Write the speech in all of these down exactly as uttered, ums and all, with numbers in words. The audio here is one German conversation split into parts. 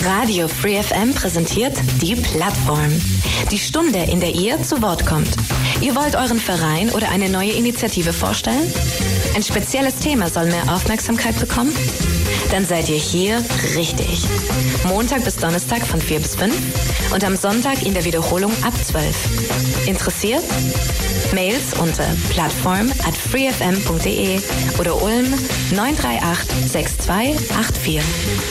Radio Free F M präsentiert die Plattform. Die Stunde, in der ihr zu Wort kommt. Ihr wollt euren Verein oder eine neue Initiative vorstellen? Ein spezielles Thema soll mehr Aufmerksamkeit bekommen? Dann seid ihr hier richtig. Montag bis Donnerstag von vier bis fünf und am Sonntag in der Wiederholung ab zwölf. Interessiert? Mails unter plattform at freefm.de oder Ulm neun drei acht sechs zwei acht vier.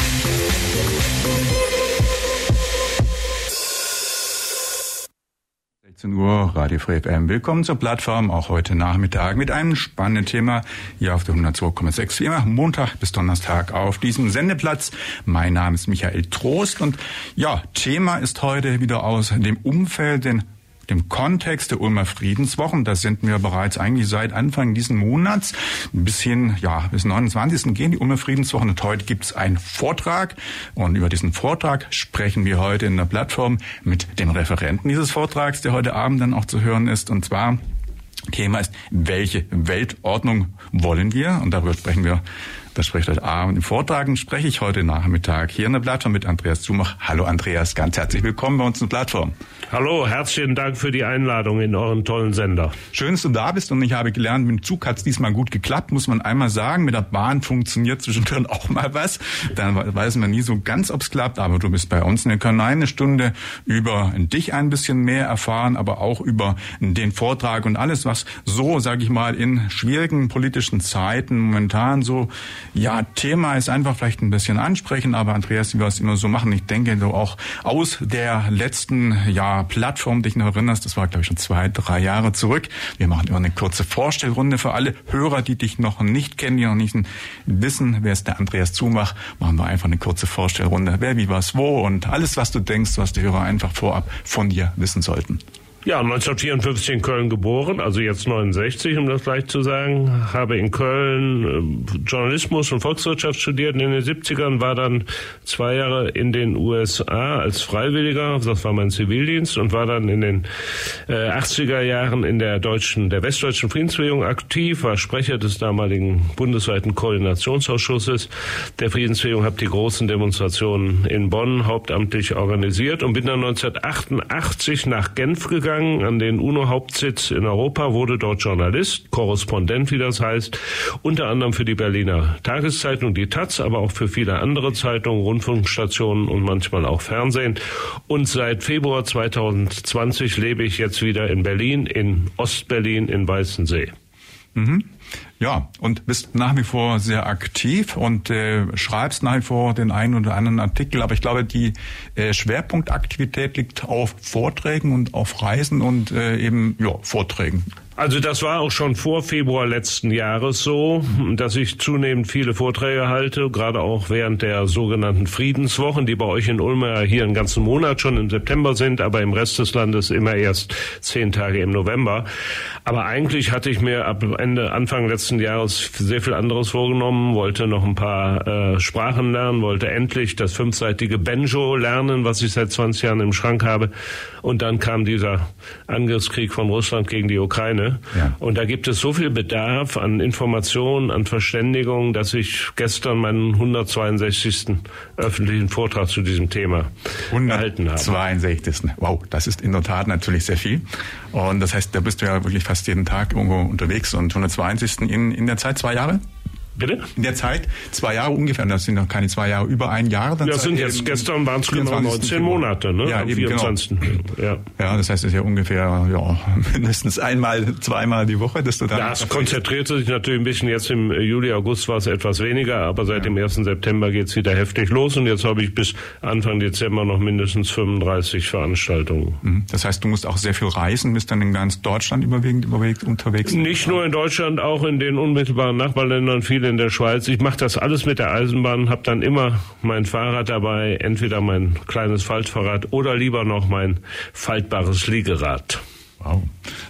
sechzehn Uhr, Radio Free F M. Willkommen zur Plattform, auch heute Nachmittag mit einem spannenden Thema hier auf der hundertzwei Komma sechs, wie immer Montag bis Donnerstag auf diesem Sendeplatz. Mein Name ist Michael Trost und ja, Thema ist heute wieder aus dem Umfeld, den dem Kontext der Ulmer Friedenswochen. Da sind wir bereits eigentlich seit Anfang diesen Monats bis hin, ja, bis neunundzwanzigsten gehen die Ulmer Friedenswochen und heute gibt es einen Vortrag und über diesen Vortrag sprechen wir heute in der Plattform mit dem Referenten dieses Vortrags, der heute Abend dann auch zu hören ist, und zwar Thema ist, welche Weltordnung wollen wir? Und darüber sprechen wir, das spricht heute Abend im Vortrag, und spreche ich heute Nachmittag hier in der Plattform mit Andreas Zumach. Hallo Andreas, ganz herzlich willkommen bei uns in der Plattform. Hallo, herzlichen Dank für die Einladung in euren tollen Sender. Schön, dass du da bist, und ich habe gelernt, mit dem Zug hat es diesmal gut geklappt, muss man einmal sagen. Mit der Bahn funktioniert zwischendrin auch mal was. Dann weiß man nie so ganz, ob es klappt, aber du bist bei uns und wir können eine Stunde über dich ein bisschen mehr erfahren, aber auch über den Vortrag und alles, was so, sage ich mal, in schwierigen politischen Zeiten momentan so, ja, Thema ist, einfach vielleicht ein bisschen ansprechen, aber Andreas, wie wir es immer so machen, ich denke, du auch aus der letzten, ja, Plattform, dich noch erinnerst, das war, glaube ich, schon zwei, drei Jahre zurück. Wir machen immer eine kurze Vorstellrunde für alle Hörer, die dich noch nicht kennen, die noch nicht wissen, wer ist der Andreas Zumach, machen wir einfach eine kurze Vorstellrunde, wer, wie, was, wo und alles, was du denkst, was die Hörer einfach vorab von dir wissen sollten. Ja, neunzehnhundertvierundfünfzig in Köln geboren, also jetzt neunundsechzig, um das gleich zu sagen. Habe in Köln äh, Journalismus und Volkswirtschaft studiert in den siebzigern, war dann zwei Jahre in den U S A als Freiwilliger, das war mein Zivildienst, und war dann in den äh, achtziger Jahren in der deutschen, der westdeutschen Friedensbewegung aktiv, war Sprecher des damaligen bundesweiten Koordinationsausschusses der Friedensbewegung, habe die großen Demonstrationen in Bonn hauptamtlich organisiert und bin dann neunzehnhundertachtundachtzig nach Genf gegangen, an den UNO-Hauptsitz in Europa, wurde dort Journalist, Korrespondent, wie das heißt, unter anderem für die Berliner Tageszeitung, die Taz, aber auch für viele andere Zeitungen, Rundfunkstationen und manchmal auch Fernsehen. Und seit Februar zweitausendzwanzig lebe ich jetzt wieder in Berlin, in Ostberlin, in Weißensee. Mhm. Ja, und bist nach wie vor sehr aktiv und äh, schreibst nach wie vor den einen oder anderen Artikel, aber ich glaube, die äh, Schwerpunktaktivität liegt auf Vorträgen und auf Reisen und äh, eben ja Vorträgen. Also das war auch schon vor Februar letzten Jahres so, dass ich zunehmend viele Vorträge halte, gerade auch während der sogenannten Friedenswochen, die bei euch in Ulm ja hier einen ganzen Monat schon im September sind, aber im Rest des Landes immer erst zehn Tage im November. Aber eigentlich hatte ich mir ab Ende, Anfang letzten Jahres sehr viel anderes vorgenommen, wollte noch ein paar äh, Sprachen lernen, wollte endlich das fünfseitige Banjo lernen, was ich seit zwanzig Jahren im Schrank habe. Und dann kam dieser Angriffskrieg von Russland gegen die Ukraine. Ja. Und da gibt es so viel Bedarf an Informationen, an Verständigung, dass ich gestern meinen hundertzweiundsechzigsten öffentlichen Vortrag zu diesem Thema gehalten habe. hundertzweiundsechzigsten Wow, das ist in der Tat natürlich sehr viel. Und das heißt, da bist du ja wirklich fast jeden Tag irgendwo unterwegs. Und hundertzweiundzwanzigsten in, in der Zeit zwei Jahre? Bitte? In der Zeit zwei Jahre ungefähr, das sind noch keine zwei Jahre, über ein Jahr. Dann ja, sind jetzt, gestern waren es genau neunzehn Monate, ne? Ja, am eben, vierundzwanzigsten Genau. Ja. ja, das heißt, es ist ja ungefähr, ja, mindestens einmal, zweimal die Woche, dass du da... Das konzentrierte sich natürlich ein bisschen, jetzt im Juli, August war es etwas weniger, aber seit ja. dem ersten September geht es wieder heftig los und jetzt habe ich bis Anfang Dezember noch mindestens fünfunddreißig Veranstaltungen. Das heißt, du musst auch sehr viel reisen, bist dann in ganz Deutschland überwiegend, überwiegend unterwegs? Nicht nur in Deutschland, auch in den unmittelbaren Nachbarländern, viele in der Schweiz. Ich mache das alles mit der Eisenbahn, habe dann immer mein Fahrrad dabei, entweder mein kleines Faltfahrrad oder lieber noch mein faltbares Liegerad. Wow.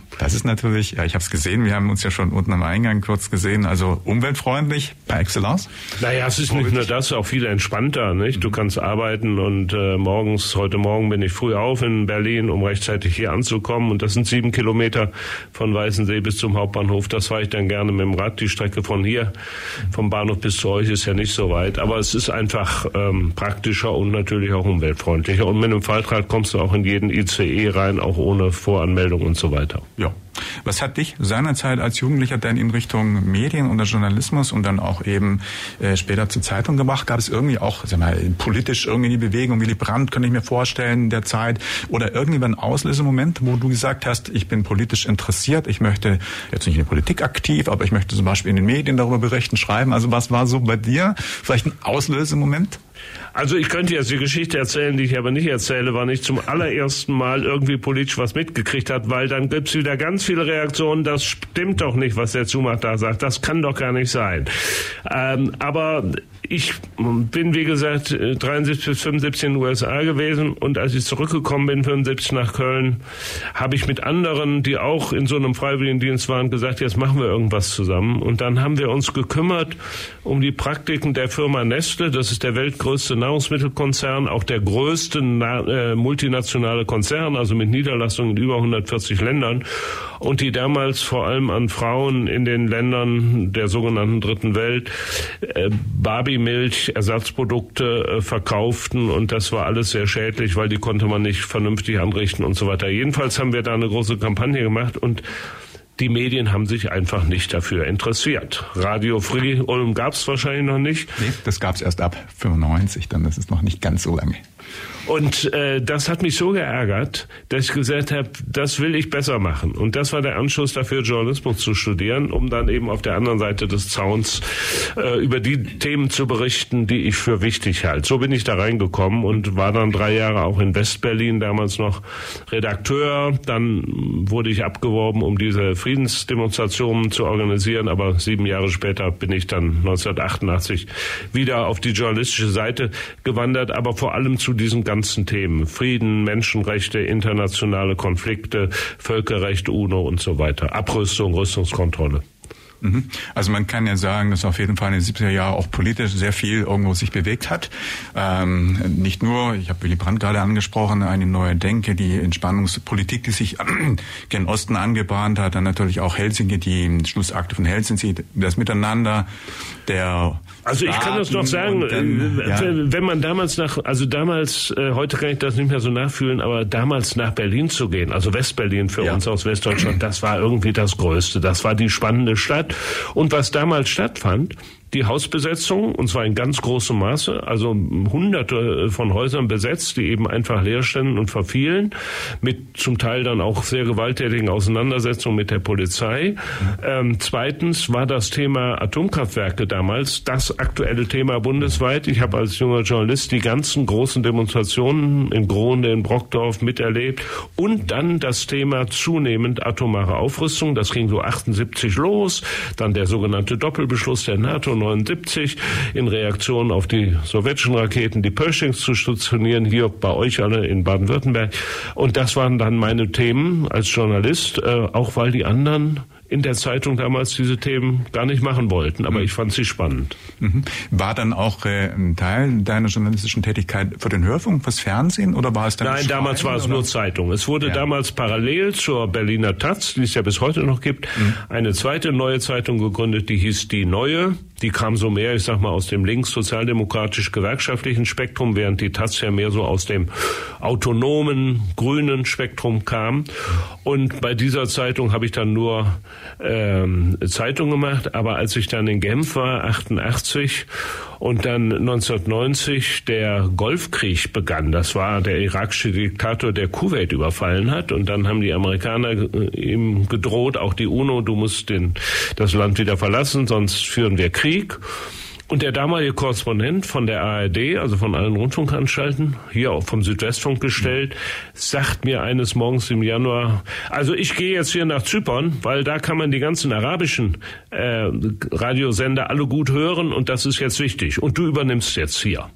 Das ist natürlich, ja, ich habe es gesehen, wir haben uns ja schon unten am Eingang kurz gesehen, also umweltfreundlich par excellence. Naja, es ist nicht nur das, auch viel entspannter, nicht? Du kannst arbeiten und äh, morgens, heute Morgen bin ich früh auf in Berlin, um rechtzeitig hier anzukommen, und das sind sieben Kilometer von Weißensee bis zum Hauptbahnhof. Das fahre ich dann gerne mit dem Rad. Die Strecke von hier, vom Bahnhof bis zu euch, ist ja nicht so weit, aber es ist einfach ähm, praktischer und natürlich auch umweltfreundlicher, und mit einem Faltrad kommst du auch in jeden I C E rein, auch ohne Voranmeldung und so weiter. Ja. Was hat dich seinerzeit als Jugendlicher denn in Richtung Medien oder Journalismus und dann auch eben äh, später zur Zeitung gebracht? Gab es irgendwie auch, sag mal, politisch irgendwie die Bewegung, Willy Brandt, könnte ich mir vorstellen, der Zeit, oder irgendwie ein Auslösemoment, wo du gesagt hast, ich bin politisch interessiert, ich möchte jetzt nicht in der Politik aktiv, aber ich möchte zum Beispiel in den Medien darüber berichten, schreiben. Also was war so bei dir vielleicht ein Auslösemoment? Also ich könnte jetzt die Geschichte erzählen, die ich aber nicht erzähle, wann ich zum allerersten Mal irgendwie politisch was mitgekriegt hat, weil dann gibt's wieder ganz viele Reaktionen, das stimmt doch nicht, was der Zumacht da sagt, das kann doch gar nicht sein. Ähm, aber ich bin, wie gesagt, dreiundsiebzig bis fünfundsiebzig in den U S A gewesen, und als ich zurückgekommen bin, fünfundsiebzig nach Köln, habe ich mit anderen, die auch in so einem Freiwilligendienst waren, gesagt, jetzt machen wir irgendwas zusammen. Und dann haben wir uns gekümmert um die Praktiken der Firma Nestle. Das ist der weltgrößte Nahrungsmittelkonzern, auch der größte na- äh, multinationale Konzern, also mit Niederlassungen in über hundertvierzig Ländern, und die damals vor allem an Frauen in den Ländern der sogenannten Dritten Welt äh, Barbie-Milch, Ersatzprodukte äh, verkauften, und das war alles sehr schädlich, weil die konnte man nicht vernünftig anrichten und so weiter. Jedenfalls haben wir da eine große Kampagne gemacht, und die Medien haben sich einfach nicht dafür interessiert. Radio Free Ulm gab es wahrscheinlich noch nicht. Nee, das gab es erst ab fünfundneunzig, dann ist es noch nicht ganz so lange. Und äh, das hat mich so geärgert, dass ich gesagt habe, das will ich besser machen. Und das war der Anschluss dafür, Journalismus zu studieren, um dann eben auf der anderen Seite des Zauns äh, über die Themen zu berichten, die ich für wichtig halte. So bin ich da reingekommen und war dann drei Jahre auch in Westberlin, damals noch Redakteur. Dann wurde ich abgeworben, um diese Friedensdemonstrationen zu organisieren. Aber sieben Jahre später bin ich dann neunzehnhundertachtundachtzig wieder auf die journalistische Seite gewandert, aber vor allem zu diesen ganzen Themen. Frieden, Menschenrechte, internationale Konflikte, Völkerrecht, UNO und so weiter. Abrüstung, Rüstungskontrolle. Also man kann ja sagen, dass auf jeden Fall in den siebziger Jahren auch politisch sehr viel irgendwo sich bewegt hat. Ähm, nicht nur, ich habe Willy Brandt gerade angesprochen, eine neue Denke, die Entspannungspolitik, die sich gen Osten angebahnt hat, dann natürlich auch Helsinki, die Schlussakte von Helsinki, das Miteinander der Also ich kann das doch sagen, dann, ja. wenn man damals nach, also damals, äh, heute kann ich das nicht mehr so nachfühlen, aber damals nach Berlin zu gehen, also Westberlin für ja. uns aus Westdeutschland, das war irgendwie das Größte, das war die spannende Stadt. Und was damals stattfand, die Hausbesetzung, und zwar in ganz großem Maße, also hunderte von Häusern besetzt, die eben einfach leer standen und verfielen, mit zum Teil dann auch sehr gewalttätigen Auseinandersetzungen mit der Polizei. Ähm, zweitens war das Thema Atomkraftwerke damals das aktuelle Thema bundesweit. Ich habe als junger Journalist die ganzen großen Demonstrationen in Gronde, in Brockdorf miterlebt, und dann das Thema zunehmend atomare Aufrüstung. Das ging so achtundsiebzig los, dann der sogenannte Doppelbeschluss der NATO neunundsiebzig in Reaktion auf die sowjetischen Raketen, die Pershings zu stationieren, hier bei euch alle in Baden-Württemberg. Und das waren dann meine Themen als Journalist, äh, auch weil die anderen in der Zeitung damals diese Themen gar nicht machen wollten, aber mhm. ich fand sie spannend. Mhm. War dann auch äh, ein Teil deiner journalistischen Tätigkeit für den Hörfunk, fürs Fernsehen, oder war es dann? Nein, damals war es oder? nur Zeitung. Es wurde ja. damals parallel zur Berliner Taz, die es ja bis heute noch gibt, mhm. eine zweite neue Zeitung gegründet, die hieß Die Neue. Die kam so mehr, ich sag mal, aus dem links-sozialdemokratisch-gewerkschaftlichen Spektrum, während die Taz ja mehr so aus dem autonomen, grünen Spektrum kam. Und bei dieser Zeitung habe ich dann nur ähm, Zeitung gemacht, aber als ich dann in Genf war, achtundachtzig, und dann neunzehnhundertneunzig der Golfkrieg begann, das war der irakische Diktator, der Kuwait überfallen hat, und dann haben die Amerikaner ihm gedroht, auch die UNO, du musst den, das Land wieder verlassen, sonst führen wir Krieg. Und der damalige Korrespondent von der A R D, also von allen Rundfunkanstalten, hier auch vom Südwestfunk gestellt, sagt mir eines Morgens im Januar, also ich gehe jetzt hier nach Zypern, weil da kann man die ganzen arabischen äh, Radiosender alle gut hören, und das ist jetzt wichtig. Und du übernimmst jetzt hier.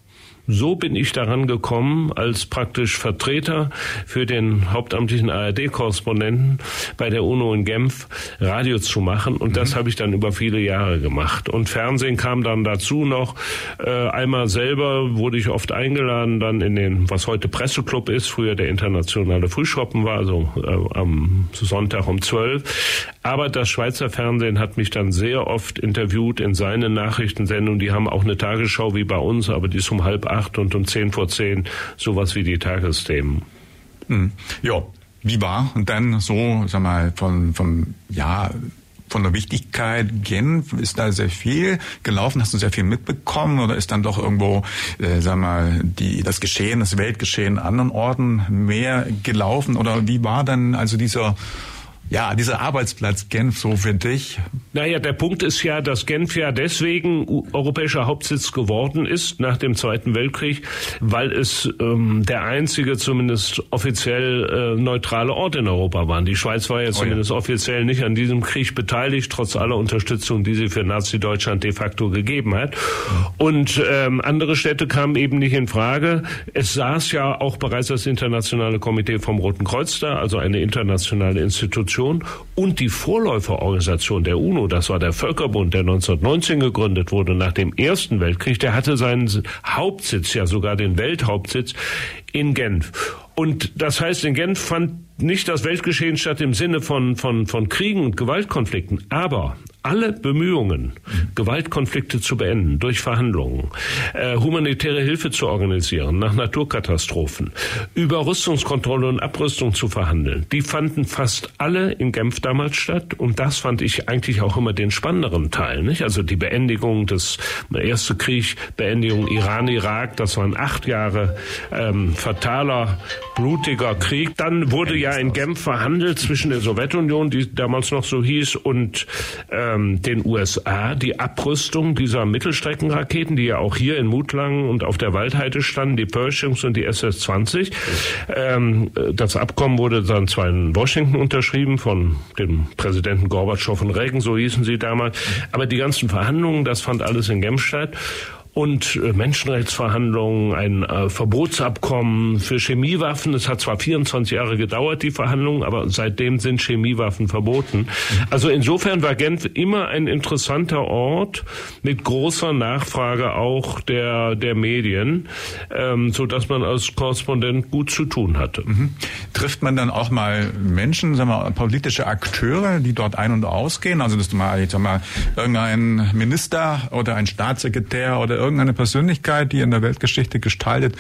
so bin ich daran gekommen, als praktisch Vertreter für den hauptamtlichen A R D-Korrespondenten bei der UNO in Genf Radio zu machen. Und das mhm. habe ich dann über viele Jahre gemacht. Und Fernsehen kam dann dazu noch. Äh, einmal selber wurde ich oft eingeladen, dann in den, was heute Presseclub ist, früher der internationale Frühschoppen war, also äh, am Sonntag um zwölf. Aber das Schweizer Fernsehen hat mich dann sehr oft interviewt in seinen Nachrichtensendungen. Die haben auch eine Tagesschau wie bei uns, aber die ist um halb acht und um zehn vor zehn, sowas wie die Tagesthemen. Mhm. Ja, wie war und dann so, sag mal, von, vom, ja, von der Wichtigkeit Genf, ist da sehr viel gelaufen? Hast du sehr viel mitbekommen oder ist dann doch irgendwo, äh, sag mal, die, das Geschehen, das Weltgeschehen an anderen Orten mehr gelaufen? Oder wie war dann also dieser Ja, dieser Arbeitsplatz Genf so für dich? Naja, der Punkt ist ja, dass Genf ja deswegen europäischer Hauptsitz geworden ist nach dem Zweiten Weltkrieg, weil es ähm, der einzige, zumindest offiziell äh, neutrale Ort in Europa war. Die Schweiz war ja zumindest oh ja. offiziell nicht an diesem Krieg beteiligt, trotz aller Unterstützung, die sie für Nazi-Deutschland de facto gegeben hat. Und ähm, andere Städte kamen eben nicht in Frage. Es saß ja auch bereits das Internationale Komitee vom Roten Kreuz da, also eine internationale Institution, und die Vorläuferorganisation der UNO, das war der Völkerbund, der neunzehnhundertneunzehn gegründet wurde nach dem Ersten Weltkrieg, der hatte seinen Hauptsitz, ja sogar den Welthauptsitz in Genf. Und das heißt, in Genf fand nicht das Weltgeschehen statt im Sinne von, von, von Kriegen und Gewaltkonflikten, aber alle Bemühungen, Gewaltkonflikte zu beenden durch Verhandlungen, äh, humanitäre Hilfe zu organisieren nach Naturkatastrophen, über Rüstungskontrolle und Abrüstung zu verhandeln, die fanden fast alle in Genf damals statt. Und das fand ich eigentlich auch immer den spannenderen Teil, nicht? Also die Beendigung des Erste Krieg, Beendigung Iran-Irak, das waren acht Jahre ähm, fataler, blutiger Krieg. Dann wurde ja in Genf verhandelt zwischen der Sowjetunion, die damals noch so hieß, und ähm, den U S A, die Abrüstung dieser Mittelstreckenraketen, die ja auch hier in Mutlangen und auf der Waldheide standen, die Pershings und die S S zwanzig. Ähm, das Abkommen wurde dann zwar in Washington unterschrieben von dem Präsidenten Gorbatschow und Reagan, so hießen sie damals, aber die ganzen Verhandlungen, das fand alles in Genf statt. Und äh, Menschenrechtsverhandlungen, ein äh, Verbotsabkommen für Chemiewaffen. Es hat zwar vierundzwanzig Jahre gedauert, die Verhandlungen, aber seitdem sind Chemiewaffen verboten. Also insofern war Genf immer ein interessanter Ort mit großer Nachfrage auch der der Medien, ähm, so dass man als Korrespondent gut zu tun hatte. Mhm. Trifft man dann auch mal Menschen, sagen wir, politische Akteure, die dort ein- und ausgehen? Also das mal, jetzt mal irgendein Minister oder ein Staatssekretär oder irgendeine Persönlichkeit, die in der Weltgeschichte gestaltet,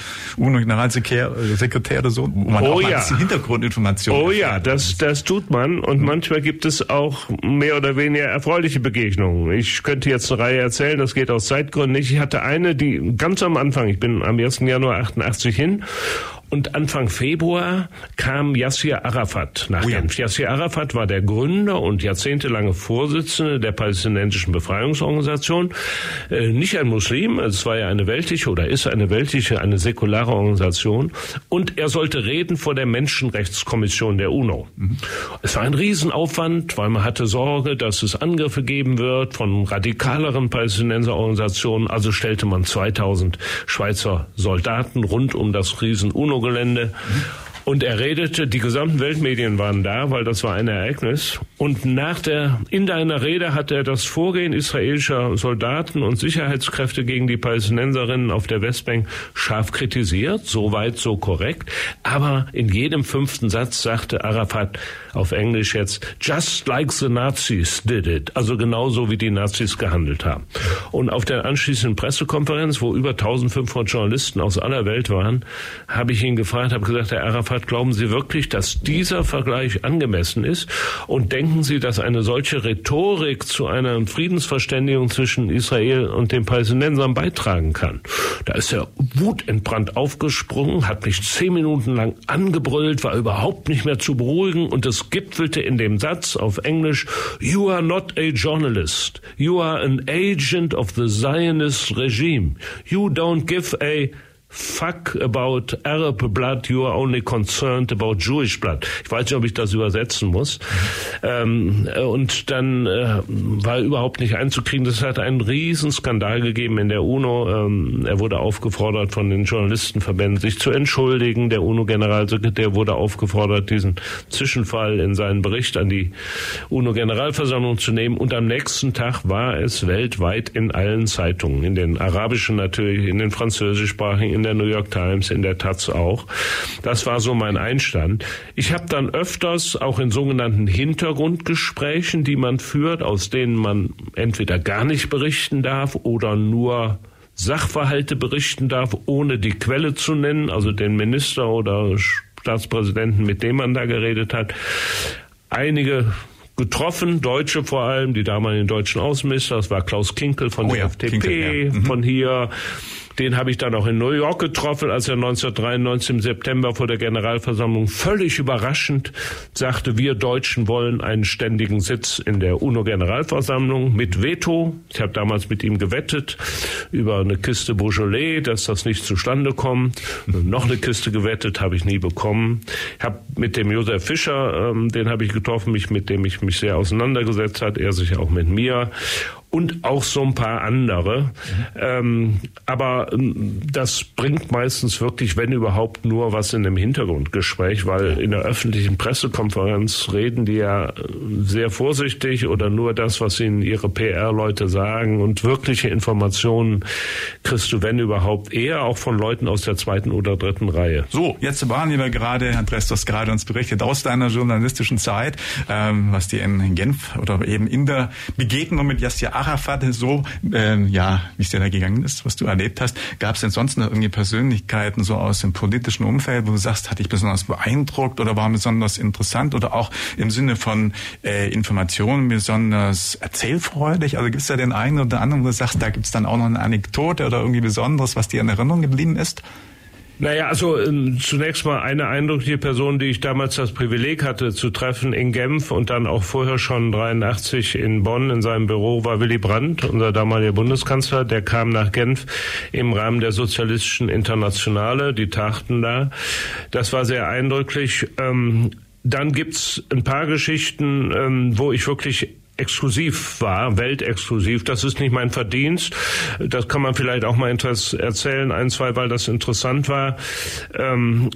UNO-Generalsekretär oder so, wo man oh auch ja. mal Hintergrundinformationen. Oh ja, das, das tut man und mhm. manchmal gibt es auch mehr oder weniger erfreuliche Begegnungen. Ich könnte jetzt eine Reihe erzählen, das geht aus Zeitgründen nicht. Ich hatte eine, die ganz am Anfang, ich bin am ersten Januar achtundachtzig hin, und Anfang Februar kam Yassir Arafat nach Genf. Yassir Arafat war der Gründer und jahrzehntelange Vorsitzende der palästinensischen Befreiungsorganisation. Äh, nicht ein Muslim, es war ja eine weltliche oder ist eine weltliche, eine säkulare Organisation. Und er sollte reden vor der Menschenrechtskommission der UNO. Mhm. Es war ein Riesenaufwand, weil man hatte Sorge, dass es Angriffe geben wird von radikaleren Palästinenserorganisationen. Also stellte man zweitausend Schweizer Soldaten rund um das Riesen-UNO Gelände. Und er redete, die gesamten Weltmedien waren da, weil das war ein Ereignis. Und nach der, in einer Rede hat er das Vorgehen israelischer Soldaten und Sicherheitskräfte gegen die Palästinenserinnen auf der Westbank scharf kritisiert. So weit, so korrekt. Aber in jedem fünften Satz sagte Arafat auf Englisch jetzt, just like the Nazis did it. Also genauso wie die Nazis gehandelt haben. Und auf der anschließenden Pressekonferenz, wo über eintausendfünfhundert Journalisten aus aller Welt waren, habe ich ihn gefragt, habe gesagt, Herr Arafat, glauben Sie wirklich, dass dieser Vergleich angemessen ist? Und denken Sie, dass eine solche Rhetorik zu einer Friedensverständigung zwischen Israel und den Palästinensern beitragen kann? Da ist er wutentbrannt aufgesprungen, hat mich zehn Minuten lang angebrüllt, war überhaupt nicht mehr zu beruhigen und es gipfelte in dem Satz auf Englisch, You are not a journalist. You are an agent of the Zionist regime. You don't give a Fuck about Arab blood, you are only concerned about Jewish blood. Ich weiß nicht, ob ich das übersetzen muss. Mhm. Ähm, und dann äh, war überhaupt nicht einzukriegen. Das hat einen riesen Skandal gegeben in der UNO. Ähm, er wurde aufgefordert von den Journalistenverbänden, sich zu entschuldigen. Der UNO-Generalsekretär wurde aufgefordert, diesen Zwischenfall in seinen Bericht an die UNO-Generalversammlung zu nehmen. Und am nächsten Tag war es weltweit in allen Zeitungen, in den arabischen natürlich, in den französischsprachigen, in der New York Times, in der Taz auch. Das war so mein Einstand. Ich habe dann öfters auch in sogenannten Hintergrundgesprächen, die man führt, aus denen man entweder gar nicht berichten darf oder nur Sachverhalte berichten darf, ohne die Quelle zu nennen, also den Minister oder Staatspräsidenten, mit dem man da geredet hat. Einige getroffen, Deutsche vor allem, die damaligen deutschen Außenminister, das war Klaus Kinkel von oh der ja, F D P, Kinkel, ja. mhm. von hier. Den habe ich dann auch in New York getroffen, als er neunzehnhundertdreiundneunzig im September vor der Generalversammlung völlig überraschend sagte, wir Deutschen wollen einen ständigen Sitz in der UNO-Generalversammlung mit Veto. Ich habe damals mit ihm gewettet über eine Kiste Beaujolais, dass das nicht zustande kommt. Noch eine Kiste gewettet, habe ich nie bekommen. Ich habe mit dem Josef Fischer, ähm, den habe ich getroffen, mich, mit dem ich mich sehr auseinandergesetzt hat, er sich auch mit mir. Und auch so ein paar andere. Mhm. Ähm, aber ähm, das bringt meistens wirklich, wenn überhaupt, nur was in dem Hintergrundgespräch, weil in der öffentlichen Pressekonferenz reden die ja sehr vorsichtig oder nur das, was ihnen ihre P R-Leute sagen. Und wirkliche Informationen kriegst du, wenn überhaupt, eher auch von Leuten aus der zweiten oder dritten Reihe. So, jetzt waren wir gerade, Andreas, du hast gerade uns berichtet aus deiner journalistischen Zeit, ähm, was dir in Genf oder eben in der Begegnung mit Yasser Arafat so, äh, ja, wie es dir da gegangen ist, was du erlebt hast. Gab es denn sonst noch irgendwie Persönlichkeiten so aus dem politischen Umfeld, wo du sagst, hat dich besonders beeindruckt oder war besonders interessant oder auch im Sinne von äh, Informationen besonders erzählfreudig? Also gibt es da den einen oder anderen, wo du sagst, da gibt es dann auch noch eine Anekdote oder irgendwie Besonderes, was dir in Erinnerung geblieben ist? Naja, also ähm, zunächst mal eine eindrückliche Person, die ich damals das Privileg hatte zu treffen in Genf und dann auch vorher schon dreiundachtzig in Bonn in seinem Büro, war Willy Brandt, unser damaliger Bundeskanzler. Der kam nach Genf im Rahmen der Sozialistischen Internationale, die tagten da. Das war sehr eindrücklich. Ähm, dann gibt's ein paar Geschichten, ähm, wo ich wirklich exklusiv war, weltexklusiv. Das ist nicht mein Verdienst. Das kann man vielleicht auch mal erzählen, ein, zwei, weil das interessant war. Ähm,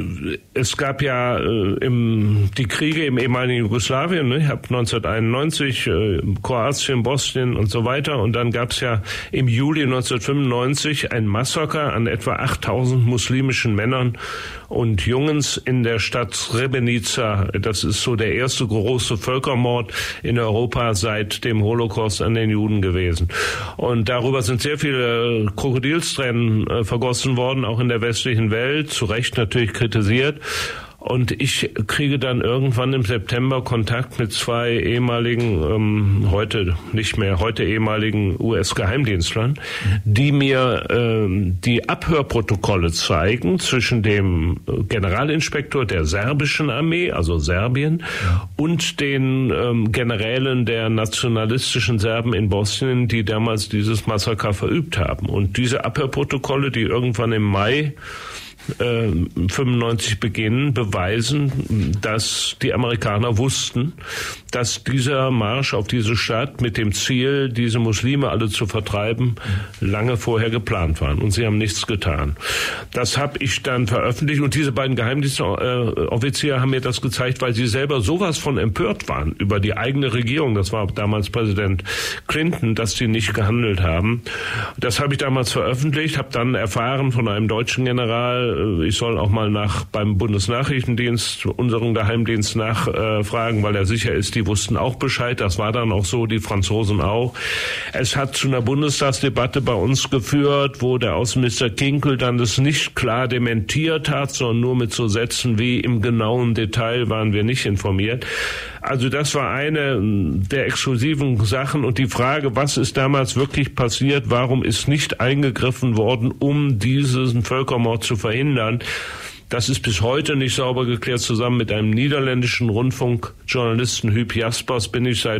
es gab ja äh, im, die Kriege im ehemaligen Jugoslawien. Ne? Ich habe neunzehnhunderteinundneunzig äh, Kroatien, Bosnien und so weiter. Und dann gab es ja im Juli neunzehnhundertfünfundneunzig ein Massaker an etwa achttausend muslimischen Männern und Jungens in der Stadt Srebrenica. Das ist so der erste große Völkermord in Europa seit dem Holocaust an den Juden gewesen. Und darüber sind sehr viele Krokodilstränen äh, vergossen worden, auch in der westlichen Welt, zu Recht natürlich kritisiert. Und ich kriege dann irgendwann im September Kontakt mit zwei ehemaligen, ähm, heute nicht mehr, heute ehemaligen U S-Geheimdienstlern, die mir ähm, die Abhörprotokolle zeigen zwischen dem Generalinspektor der serbischen Armee, also Serbien, ja, und den ähm, Generälen der nationalistischen Serben in Bosnien, die damals dieses Massaker verübt haben. Und diese Abhörprotokolle, die irgendwann im Mai fünfundneunzig beginnen, beweisen, dass die Amerikaner wussten, dass dieser Marsch auf diese Stadt mit dem Ziel, diese Muslime alle zu vertreiben, lange vorher geplant waren. Und sie haben nichts getan. Das habe ich dann veröffentlicht. Und diese beiden Geheimdienstoffiziere haben mir das gezeigt, weil sie selber sowas von empört waren über die eigene Regierung. Das war damals Präsident Clinton, dass sie nicht gehandelt haben. Das habe ich damals veröffentlicht, habe dann erfahren von einem deutschen General, ich soll auch mal nach beim Bundesnachrichtendienst, unserem Geheimdienst nachfragen, äh, weil er sicher ist, die wussten auch Bescheid. Das war dann auch so, die Franzosen auch. Es hat zu einer Bundestagsdebatte bei uns geführt, wo der Außenminister Kinkel dann das nicht klar dementiert hat, sondern nur mit so Sätzen wie im genauen Detail waren wir nicht informiert. Also das war eine der exklusiven Sachen. Und die Frage, was ist damals wirklich passiert, warum ist nicht eingegriffen worden, um diesen Völkermord zu verhindern, das ist bis heute nicht sauber geklärt. Zusammen mit einem niederländischen Rundfunkjournalisten, Huub Jaspers, bin ich seit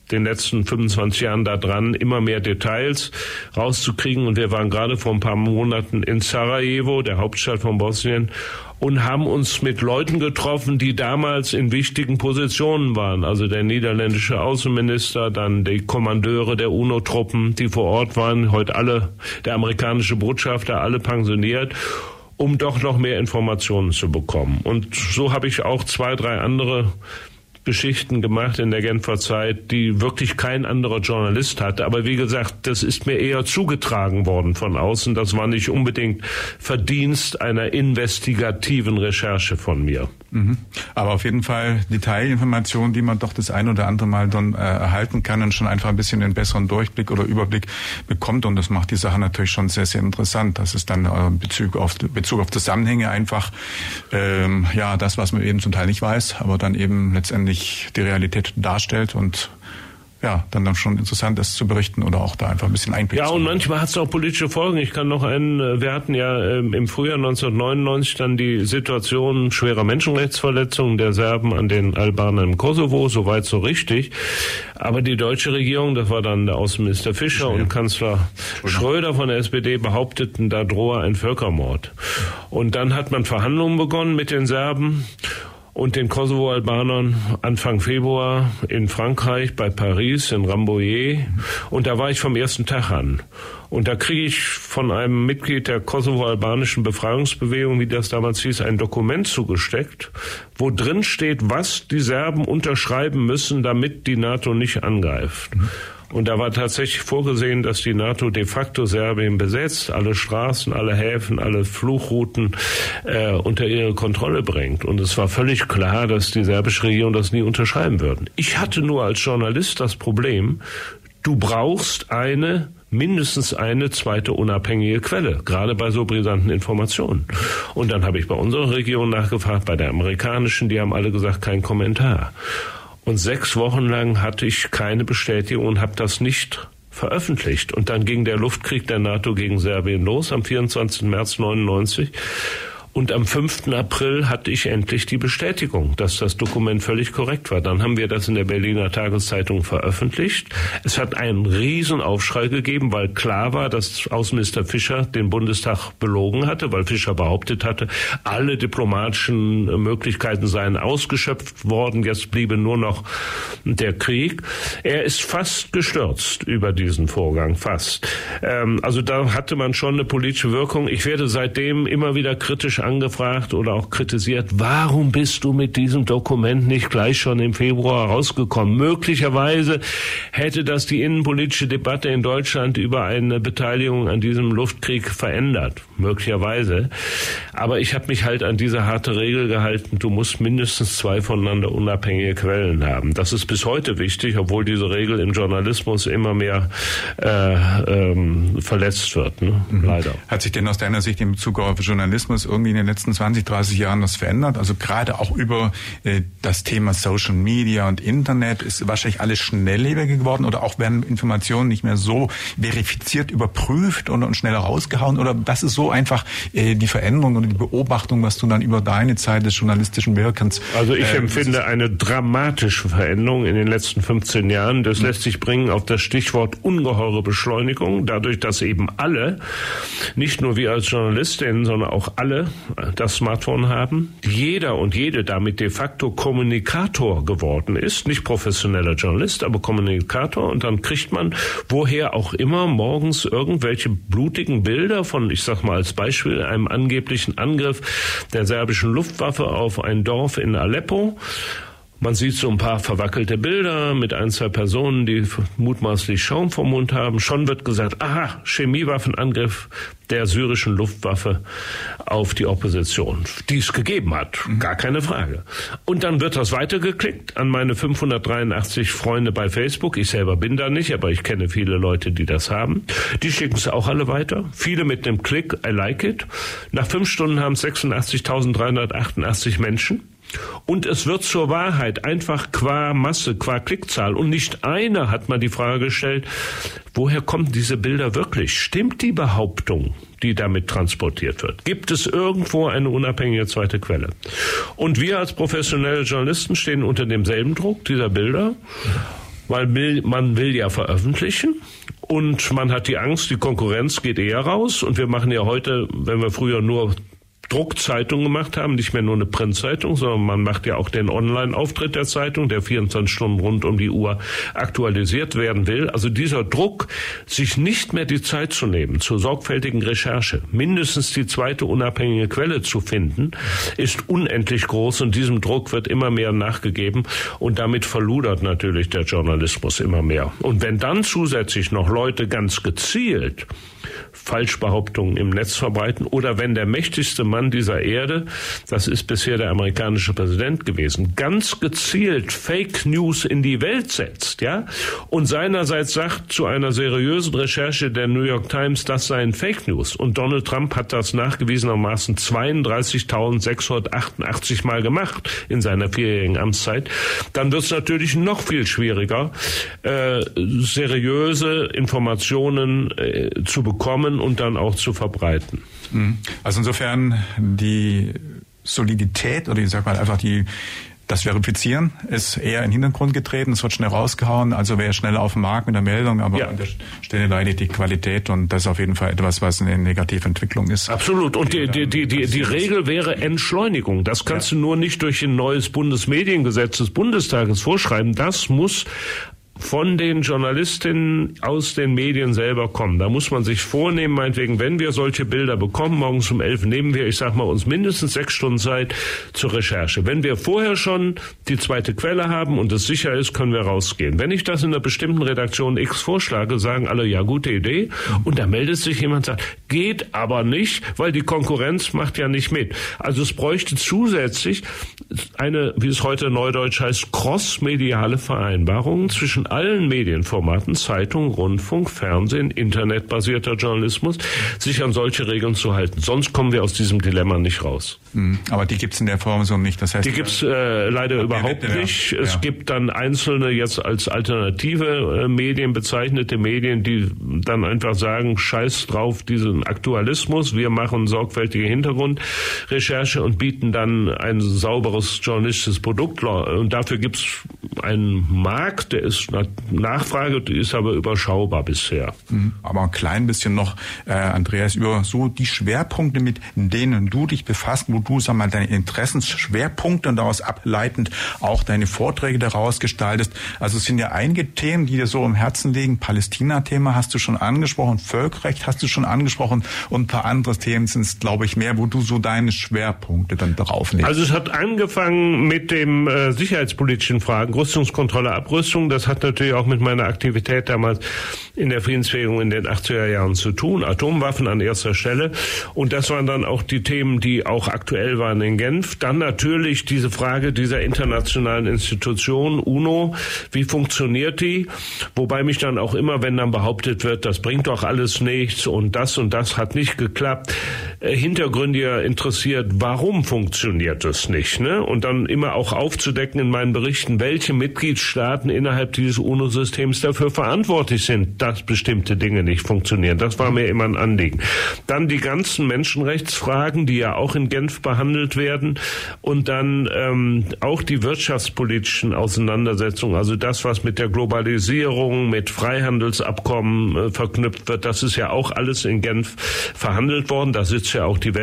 den letzten fünfundzwanzig Jahren da dran, immer mehr Details rauszukriegen. Und wir waren gerade vor ein paar Monaten in Sarajevo, der Hauptstadt von Bosnien, und haben uns mit Leuten getroffen, die damals in wichtigen Positionen waren. Also der niederländische Außenminister, dann die Kommandeure der UNO-Truppen, die vor Ort waren, heute alle, der amerikanische Botschafter, alle pensioniert, um doch noch mehr Informationen zu bekommen. Und so habe ich auch zwei, drei andere Geschichten gemacht in der Genfer Zeit, die wirklich kein anderer Journalist hatte. Aber wie gesagt, das ist mir eher zugetragen worden von außen. Das war nicht unbedingt Verdienst einer investigativen Recherche von mir. Mhm. Aber auf jeden Fall Detailinformationen, die man doch das ein oder andere Mal dann äh, erhalten kann und schon einfach ein bisschen einen besseren Durchblick oder Überblick bekommt. Und das macht die Sache natürlich schon sehr, sehr interessant. Das ist dann äh, Bezug auf Bezug auf Zusammenhänge einfach ähm, ja das, was man eben zum Teil nicht weiß, aber dann eben letztendlich die Realität darstellt und ja, dann dann schon interessant ist zu berichten oder auch da einfach ein bisschen Einblick. Ja, und manchmal hat es auch politische Folgen. Ich kann noch einen, wir hatten ja im Frühjahr neunzehnhundertneunundneunzig dann die Situation schwerer Menschenrechtsverletzungen der Serben an den Albanern im Kosovo, soweit so richtig. Aber die deutsche Regierung, das war dann der Außenminister Fischer ja. und Kanzler Schröder von der S P D, behaupteten, da drohe ein Völkermord. Und dann hat man Verhandlungen begonnen mit den Serben und den Kosovo-Albanern Anfang Februar in Frankreich, bei Paris, in Rambouillet. Und da war ich vom ersten Tag an. Und da kriege ich von einem Mitglied der kosovo-albanischen Befreiungsbewegung, wie das damals hieß, ein Dokument zugesteckt, wo drin steht, was die Serben unterschreiben müssen, damit die NATO nicht angreift. Und da war tatsächlich vorgesehen, dass die NATO de facto Serbien besetzt, alle Straßen, alle Häfen, alle Fluchrouten äh, unter ihre Kontrolle bringt. Und es war völlig klar, dass die serbische Regierung das nie unterschreiben würde. Ich hatte nur als Journalist das Problem, du brauchst eine mindestens eine zweite unabhängige Quelle, gerade bei so brisanten Informationen. Und dann habe ich bei unserer Regierung nachgefragt, bei der amerikanischen, die haben alle gesagt, kein Kommentar. Und sechs Wochen lang hatte ich keine Bestätigung und habe das nicht veröffentlicht. Und dann ging der Luftkrieg der NATO gegen Serbien los am vierundzwanzigsten März neunundneunzig. Und am fünften April hatte ich endlich die Bestätigung, dass das Dokument völlig korrekt war. Dann haben wir das in der Berliner Tageszeitung veröffentlicht. Es hat einen Riesenaufschrei gegeben, weil klar war, dass Außenminister Fischer den Bundestag belogen hatte, weil Fischer behauptet hatte, alle diplomatischen Möglichkeiten seien ausgeschöpft worden, jetzt bliebe nur noch der Krieg. Er ist fast gestürzt über diesen Vorgang, fast. Ähm, also da hatte man schon eine politische Wirkung. Ich werde seitdem immer wieder kritisch angefragt oder auch kritisiert, warum bist du mit diesem Dokument nicht gleich schon im Februar rausgekommen? Möglicherweise hätte das die innenpolitische Debatte in Deutschland über eine Beteiligung an diesem Luftkrieg verändert. Möglicherweise. Aber ich habe mich halt an diese harte Regel gehalten, du musst mindestens zwei voneinander unabhängige Quellen haben. Das ist bis heute wichtig, obwohl diese Regel im Journalismus immer mehr äh, ähm, verletzt wird. Ne? Mhm. Leider. Hat sich denn aus deiner Sicht in Bezug auf Journalismus irgendwie in den letzten zwanzig, dreißig Jahren was verändert? Also gerade auch über äh, das Thema Social Media und Internet ist wahrscheinlich alles schnelllebiger geworden oder auch werden Informationen nicht mehr so verifiziert, überprüft und, und schneller rausgehauen oder was ist so einfach äh, die Veränderung oder die Beobachtung, was du dann über deine Zeit des journalistischen Wirkens... Also ich äh, empfinde eine dramatische Veränderung in den letzten fünfzehn Jahren. Das mhm. lässt sich bringen auf das Stichwort ungeheure Beschleunigung, dadurch, dass eben alle, nicht nur wir als Journalistinnen, sondern auch alle das Smartphone haben, jeder und jede damit de facto Kommunikator geworden ist, nicht professioneller Journalist, aber Kommunikator, und dann kriegt man woher auch immer morgens irgendwelche blutigen Bilder von, ich sag mal als Beispiel, einem angeblichen Angriff der serbischen Luftwaffe auf ein Dorf in Aleppo. Man sieht so ein paar verwackelte Bilder mit ein, zwei Personen, die mutmaßlich Schaum vom Mund haben. Schon wird gesagt, aha, Chemiewaffenangriff der syrischen Luftwaffe auf die Opposition, die es gegeben hat. Gar keine Frage. Und dann wird das weitergeklickt an meine fünfhundertdreiundachtzig Freunde bei Facebook. Ich selber bin da nicht, aber ich kenne viele Leute, die das haben. Die schicken es auch alle weiter. Viele mit dem Klick, I like it. Nach fünf Stunden haben es sechsundachtzigtausenddreihundertachtundachtzig Menschen. Und es wird zur Wahrheit, einfach qua Masse, qua Klickzahl. Und nicht einer hat mal die Frage gestellt, woher kommen diese Bilder wirklich? Stimmt die Behauptung, die damit transportiert wird? Gibt es irgendwo eine unabhängige zweite Quelle? Und wir als professionelle Journalisten stehen unter demselben Druck dieser Bilder. Weil man will ja veröffentlichen. Und man hat die Angst, die Konkurrenz geht eher raus. Und wir machen ja heute, wenn wir früher nur Druckzeitung gemacht haben, nicht mehr nur eine Printzeitung, sondern man macht ja auch den Online-Auftritt der Zeitung, der vierundzwanzig Stunden rund um die Uhr aktualisiert werden will. Also dieser Druck, sich nicht mehr die Zeit zu nehmen zur sorgfältigen Recherche, mindestens die zweite unabhängige Quelle zu finden, ist unendlich groß und diesem Druck wird immer mehr nachgegeben und damit verludert natürlich der Journalismus immer mehr. Und wenn dann zusätzlich noch Leute ganz gezielt Falschbehauptungen im Netz verbreiten oder wenn der mächtigste Mann dieser Erde, das ist bisher der amerikanische Präsident gewesen, ganz gezielt Fake News in die Welt setzt, ja, und seinerseits sagt zu einer seriösen Recherche der New York Times, das seien Fake News. Und Donald Trump hat das nachgewiesenermaßen zweiunddreißigtausendsechshundertachtundachtzig Mal gemacht in seiner vierjährigen Amtszeit. Dann wird es natürlich noch viel schwieriger, äh, seriöse Informationen äh, zu bekommen und dann auch zu verbreiten. Also insofern die Solidität oder ich sag mal einfach die das Verifizieren ist eher in den Hintergrund getreten, es wird schnell rausgehauen, also wäre schneller auf dem Markt mit der Meldung, aber ja. An der Stelle leidet die Qualität und das ist auf jeden Fall etwas, was eine negative Entwicklung ist. Absolut und die, die, die, die, die Regel wäre Entschleunigung. Das kannst ja. du nur nicht durch ein neues Bundesmediengesetz des Bundestages vorschreiben, das muss von den Journalistinnen aus den Medien selber kommen. Da muss man sich vornehmen, meinetwegen, wenn wir solche Bilder bekommen, morgens um elf nehmen wir, ich sag mal, uns mindestens sechs Stunden Zeit zur Recherche. Wenn wir vorher schon die zweite Quelle haben und es sicher ist, können wir rausgehen. Wenn ich das in einer bestimmten Redaktion X vorschlage, sagen alle, ja, gute Idee. Und da meldet sich jemand und sagt, geht aber nicht, weil die Konkurrenz macht ja nicht mit. Also es bräuchte zusätzlich eine, wie es heute neudeutsch heißt, crossmediale Vereinbarung zwischen allen Medienformaten, Zeitung, Rundfunk, Fernsehen, internetbasierter Journalismus, sich an solche Regeln zu halten. Sonst kommen wir aus diesem Dilemma nicht raus. Aber die gibt es in der Form so nicht. Das heißt, die gibt es äh, leider überhaupt nicht. Es ja. gibt dann einzelne jetzt als alternative äh, Medien bezeichnete Medien, die dann einfach sagen, scheiß drauf diesen Aktualismus, wir machen sorgfältige Hintergrundrecherche und bieten dann ein sauberes journalistisches Produkt. Und dafür gibt es einen Markt, der ist Nachfrage, die ist aber überschaubar bisher. Aber ein klein bisschen noch, äh, Andreas, über so die Schwerpunkte, mit denen du dich befasst, wo du, sag mal, deine Interessensschwerpunkte und daraus ableitend auch deine Vorträge daraus gestaltest. Also es sind ja einige Themen, die dir so im Herzen liegen. Palästina-Thema hast du schon angesprochen, Völkerrecht hast du schon angesprochen und ein paar andere Themen sind es, glaube ich, mehr, wo du so deine Schwerpunkte dann drauf legst. Also es hat angefangen mit dem äh, sicherheitspolitischen Fragen, Rüstungskontrolle, Abrüstung. Das hat natürlich auch mit meiner Aktivität damals in der Friedensbewegung in den achtziger Jahren zu tun. Atomwaffen an erster Stelle. Und das waren dann auch die Themen, die auch aktuell waren in Genf. Dann natürlich diese Frage dieser internationalen Institution, UNO. Wie funktioniert die? Wobei mich dann auch immer, wenn dann behauptet wird, das bringt doch alles nichts und das und das hat nicht geklappt, äh, hintergründiger interessiert, warum funktioniert das nicht? Ne? Und dann immer auch aufzudecken in meinen Berichten, welche Mitgliedstaaten innerhalb dieses UNO-Systems dafür verantwortlich sind, dass bestimmte Dinge nicht funktionieren. Das war mir immer ein Anliegen. Dann die ganzen Menschenrechtsfragen, die ja auch in Genf behandelt werden und dann ähm, auch die wirtschaftspolitischen Auseinandersetzungen, also das, was mit der Globalisierung, mit Freihandelsabkommen äh, verknüpft wird, das ist ja auch alles in Genf verhandelt worden. Da sitzt ja auch die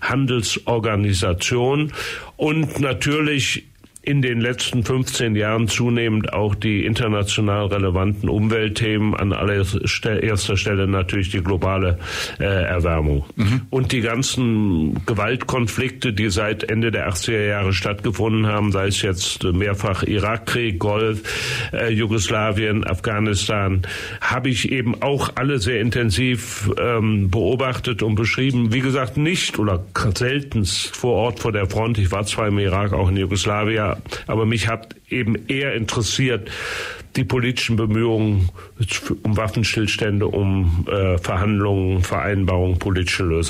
Welthandelsorganisation und natürlich in den letzten fünfzehn Jahren zunehmend auch die international relevanten Umweltthemen, an allererster Stelle natürlich die globale äh, Erwärmung. Mhm. Und die ganzen Gewaltkonflikte, die seit Ende der achtziger Jahre stattgefunden haben, sei es jetzt mehrfach Irakkrieg, Golf, äh, Jugoslawien, Afghanistan, habe ich eben auch alle sehr intensiv ähm, beobachtet und beschrieben. Wie gesagt, nicht oder seltenst vor Ort vor der Front. Ich war zwar im Irak, auch in Jugoslawien, aber mich hat eben eher interessiert die politischen Bemühungen um Waffenstillstände, um äh, Verhandlungen, Vereinbarungen, politische Lösungen.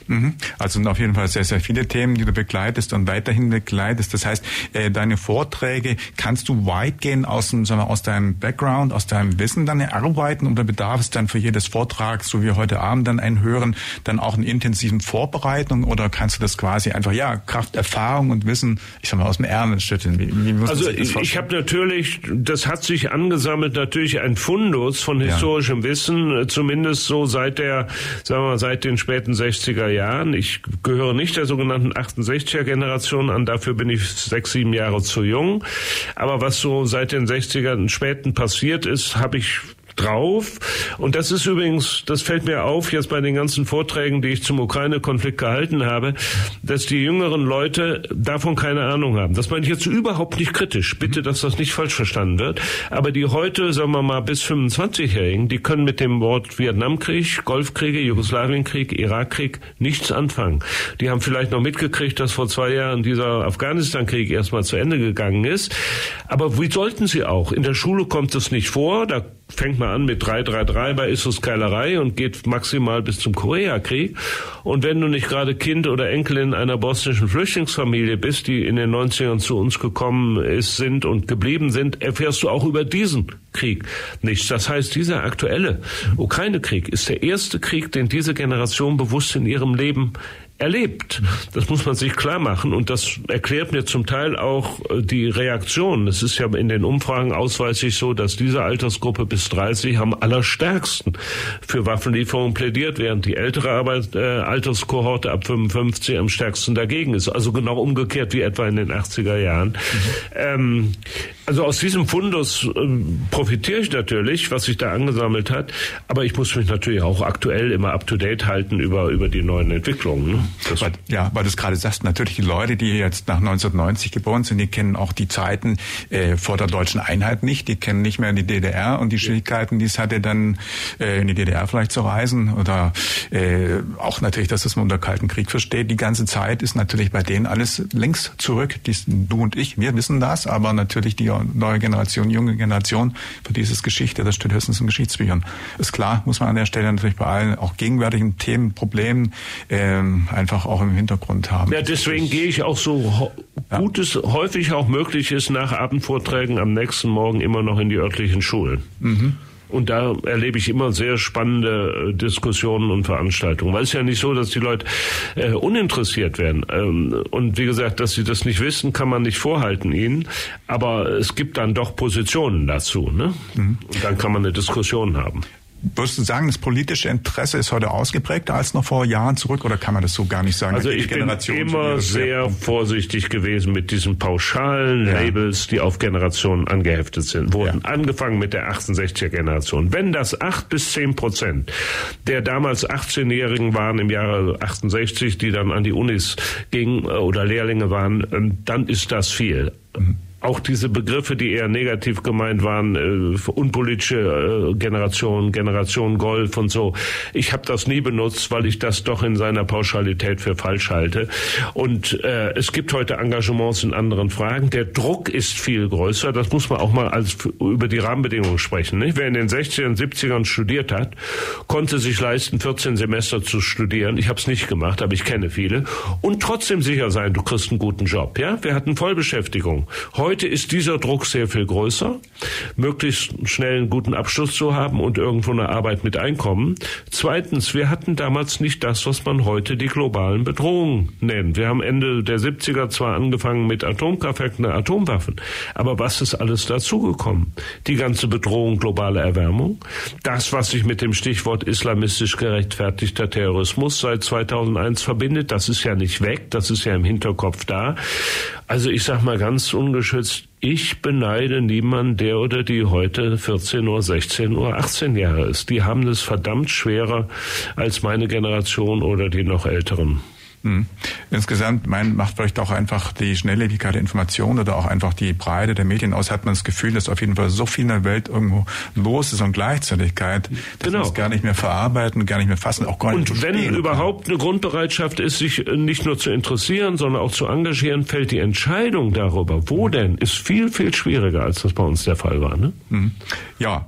Also sind auf jeden Fall sehr, sehr viele Themen, die du begleitest und weiterhin begleitest. Das heißt, äh, deine Vorträge kannst du weitgehend aus, dem, sagen wir, aus deinem Background, aus deinem Wissen dann erarbeiten oder bedarf es dann für jedes Vortrag, so wie heute Abend dann ein Hören, dann auch eine intensiven Vorbereitung oder kannst du das quasi einfach, ja, Kraft, Erfahrung und Wissen, ich sag mal, aus dem Ärmel schütteln? Wie, wie muss also man sich das ich, vorstellen? ich habe natürlich, das hat sich angesammelt, natürlich ein Fundus von historischem ja. Wissen, zumindest so seit der, sagen wir mal, seit den späten sechziger Jahren. Ich gehöre nicht der sogenannten achtundsechziger Generation an, dafür bin ich sechs, sieben Jahre zu jung. Aber was so seit den sechzigern späten passiert ist, habe ich drauf. Und das ist übrigens, das fällt mir auf jetzt bei den ganzen Vorträgen, die ich zum Ukraine-Konflikt gehalten habe, dass die jüngeren Leute davon keine Ahnung haben. Das meine ich jetzt überhaupt nicht kritisch. Bitte, dass das nicht falsch verstanden wird. Aber die heute, sagen wir mal, bis fünfundzwanzigjährigen, die können mit dem Wort Vietnamkrieg, Golfkriege, Jugoslawienkrieg, Irakkrieg nichts anfangen. Die haben vielleicht noch mitgekriegt, dass vor zwei Jahren dieser Afghanistan-Krieg erstmal zu Ende gegangen ist. Aber wie sollten sie auch? In der Schule kommt es nicht vor. Da fängt man an mit drei drei drei bei Issus Keilerei und geht maximal bis zum Koreakrieg. Und wenn du nicht gerade Kind oder Enkelin einer bosnischen Flüchtlingsfamilie bist, die in den neunzigern zu uns gekommen ist, sind und geblieben sind, erfährst du auch über diesen Krieg nichts. Das heißt, dieser aktuelle Ukraine-Krieg ist der erste Krieg, den diese Generation bewusst in ihrem Leben erlebt. Das muss man sich klar machen und das erklärt mir zum Teil auch die Reaktion. Es ist ja in den Umfragen ausweislich so, dass diese Altersgruppe bis dreißig am allerstärksten für Waffenlieferungen plädiert, während die ältere Arbeit, äh, Alterskohorte ab fünfundfünfzig am stärksten dagegen ist. Also genau umgekehrt wie etwa in den achtziger Jahren. Mhm. Ähm, also aus diesem Fundus äh, profitiere ich natürlich, was sich da angesammelt hat, aber ich muss mich natürlich auch aktuell immer up-to-date halten über, über die neuen Entwicklungen. Ne? Das weil, ja, weil du es gerade sagst, natürlich die Leute, die jetzt nach neunzehnhundertneunzig geboren sind, die kennen auch die Zeiten äh, vor der deutschen Einheit nicht, die kennen nicht mehr die D D R und die Schwierigkeiten, die es hatte, dann äh, in die D D R vielleicht zu reisen oder äh, auch natürlich, dass es man unter Kalten Krieg versteht. Die ganze Zeit ist natürlich bei denen alles längst zurück. Die, du und ich, wir wissen das, aber natürlich die neue Generation, junge Generation, für dieses Geschichte, das steht höchstens in Geschichtsbüchern. Ist klar, muss man an der Stelle natürlich bei allen auch gegenwärtigen Themen, Problemen ähm, einfach auch im Hintergrund haben. Ja, deswegen gehe ich auch so ja. gut es häufig auch möglich ist, nach Abendvorträgen am nächsten Morgen immer noch in die örtlichen Schulen. Mhm. Und da erlebe ich immer sehr spannende Diskussionen und Veranstaltungen. Weil es ist ja nicht so, dass die Leute äh, uninteressiert werden. Ähm, und wie gesagt, dass sie das nicht wissen, kann man nicht vorhalten ihnen. Aber es gibt dann doch Positionen dazu. Ne? Mhm. Und dann kann man eine Diskussion haben. Würdest du sagen, das politische Interesse ist heute ausgeprägter als noch vor Jahren zurück oder kann man das so gar nicht sagen? Also ich bin immer sehr vorsichtig gewesen mit diesen pauschalen ja. Labels, die auf Generationen angeheftet sind. Wurden ja. angefangen mit der achtundsechziger Generation. Wenn das acht bis zehn Prozent der damals achtzehnjährigen waren im Jahre achtundsechzig, die dann an die Unis gingen oder Lehrlinge waren, dann ist das viel. Mhm. Auch diese Begriffe, die eher negativ gemeint waren, äh, unpolitische äh, Generation, Generation Golf und so. Ich habe das nie benutzt, weil ich das doch in seiner Pauschalität für falsch halte. Und äh, es gibt heute Engagements in anderen Fragen. Der Druck ist viel größer. Das muss man auch mal als über die Rahmenbedingungen sprechen. Nicht? Wer in den sechzigern, siebzigern studiert hat, konnte sich leisten, vierzehn Semester zu studieren. Ich habe es nicht gemacht, aber ich kenne viele. Und trotzdem sicher sein, du kriegst einen guten Job. Ja, wir hatten Vollbeschäftigung. Heute Heute ist dieser Druck sehr viel größer, möglichst schnell einen guten Abschluss zu haben und irgendwo eine Arbeit mit Einkommen. Zweitens, wir hatten damals nicht das, was man heute die globalen Bedrohungen nennt. Wir haben Ende der siebziger zwar angefangen mit Atomkraftwerken, Atomwaffen, aber was ist alles dazugekommen? Die ganze Bedrohung globale Erwärmung, das, was sich mit dem Stichwort islamistisch gerechtfertigter Terrorismus seit zweitausendeins verbindet, das ist ja nicht weg, das ist ja im Hinterkopf da. Also ich sag mal ganz ungeschützt, ich beneide niemanden, der oder die heute vierzehn oder sechzehn oder achtzehn Jahre ist. Die haben es verdammt schwerer als meine Generation oder die noch Älteren. Mhm. Insgesamt mein, macht vielleicht auch einfach die Schnelllebigkeit der Information oder auch einfach die Breite der Medien aus, hat man das Gefühl, dass auf jeden Fall so viel in der Welt irgendwo los ist und Gleichzeitigkeit, dass genau. wir es gar nicht mehr verarbeiten, gar nicht mehr fassen, auch gar nicht Und wenn kann. überhaupt eine Grundbereitschaft ist, sich nicht nur zu interessieren, sondern auch zu engagieren, fällt die Entscheidung darüber, wo denn, ist viel, viel schwieriger, als das bei uns der Fall war. Ne? Mhm. Ja.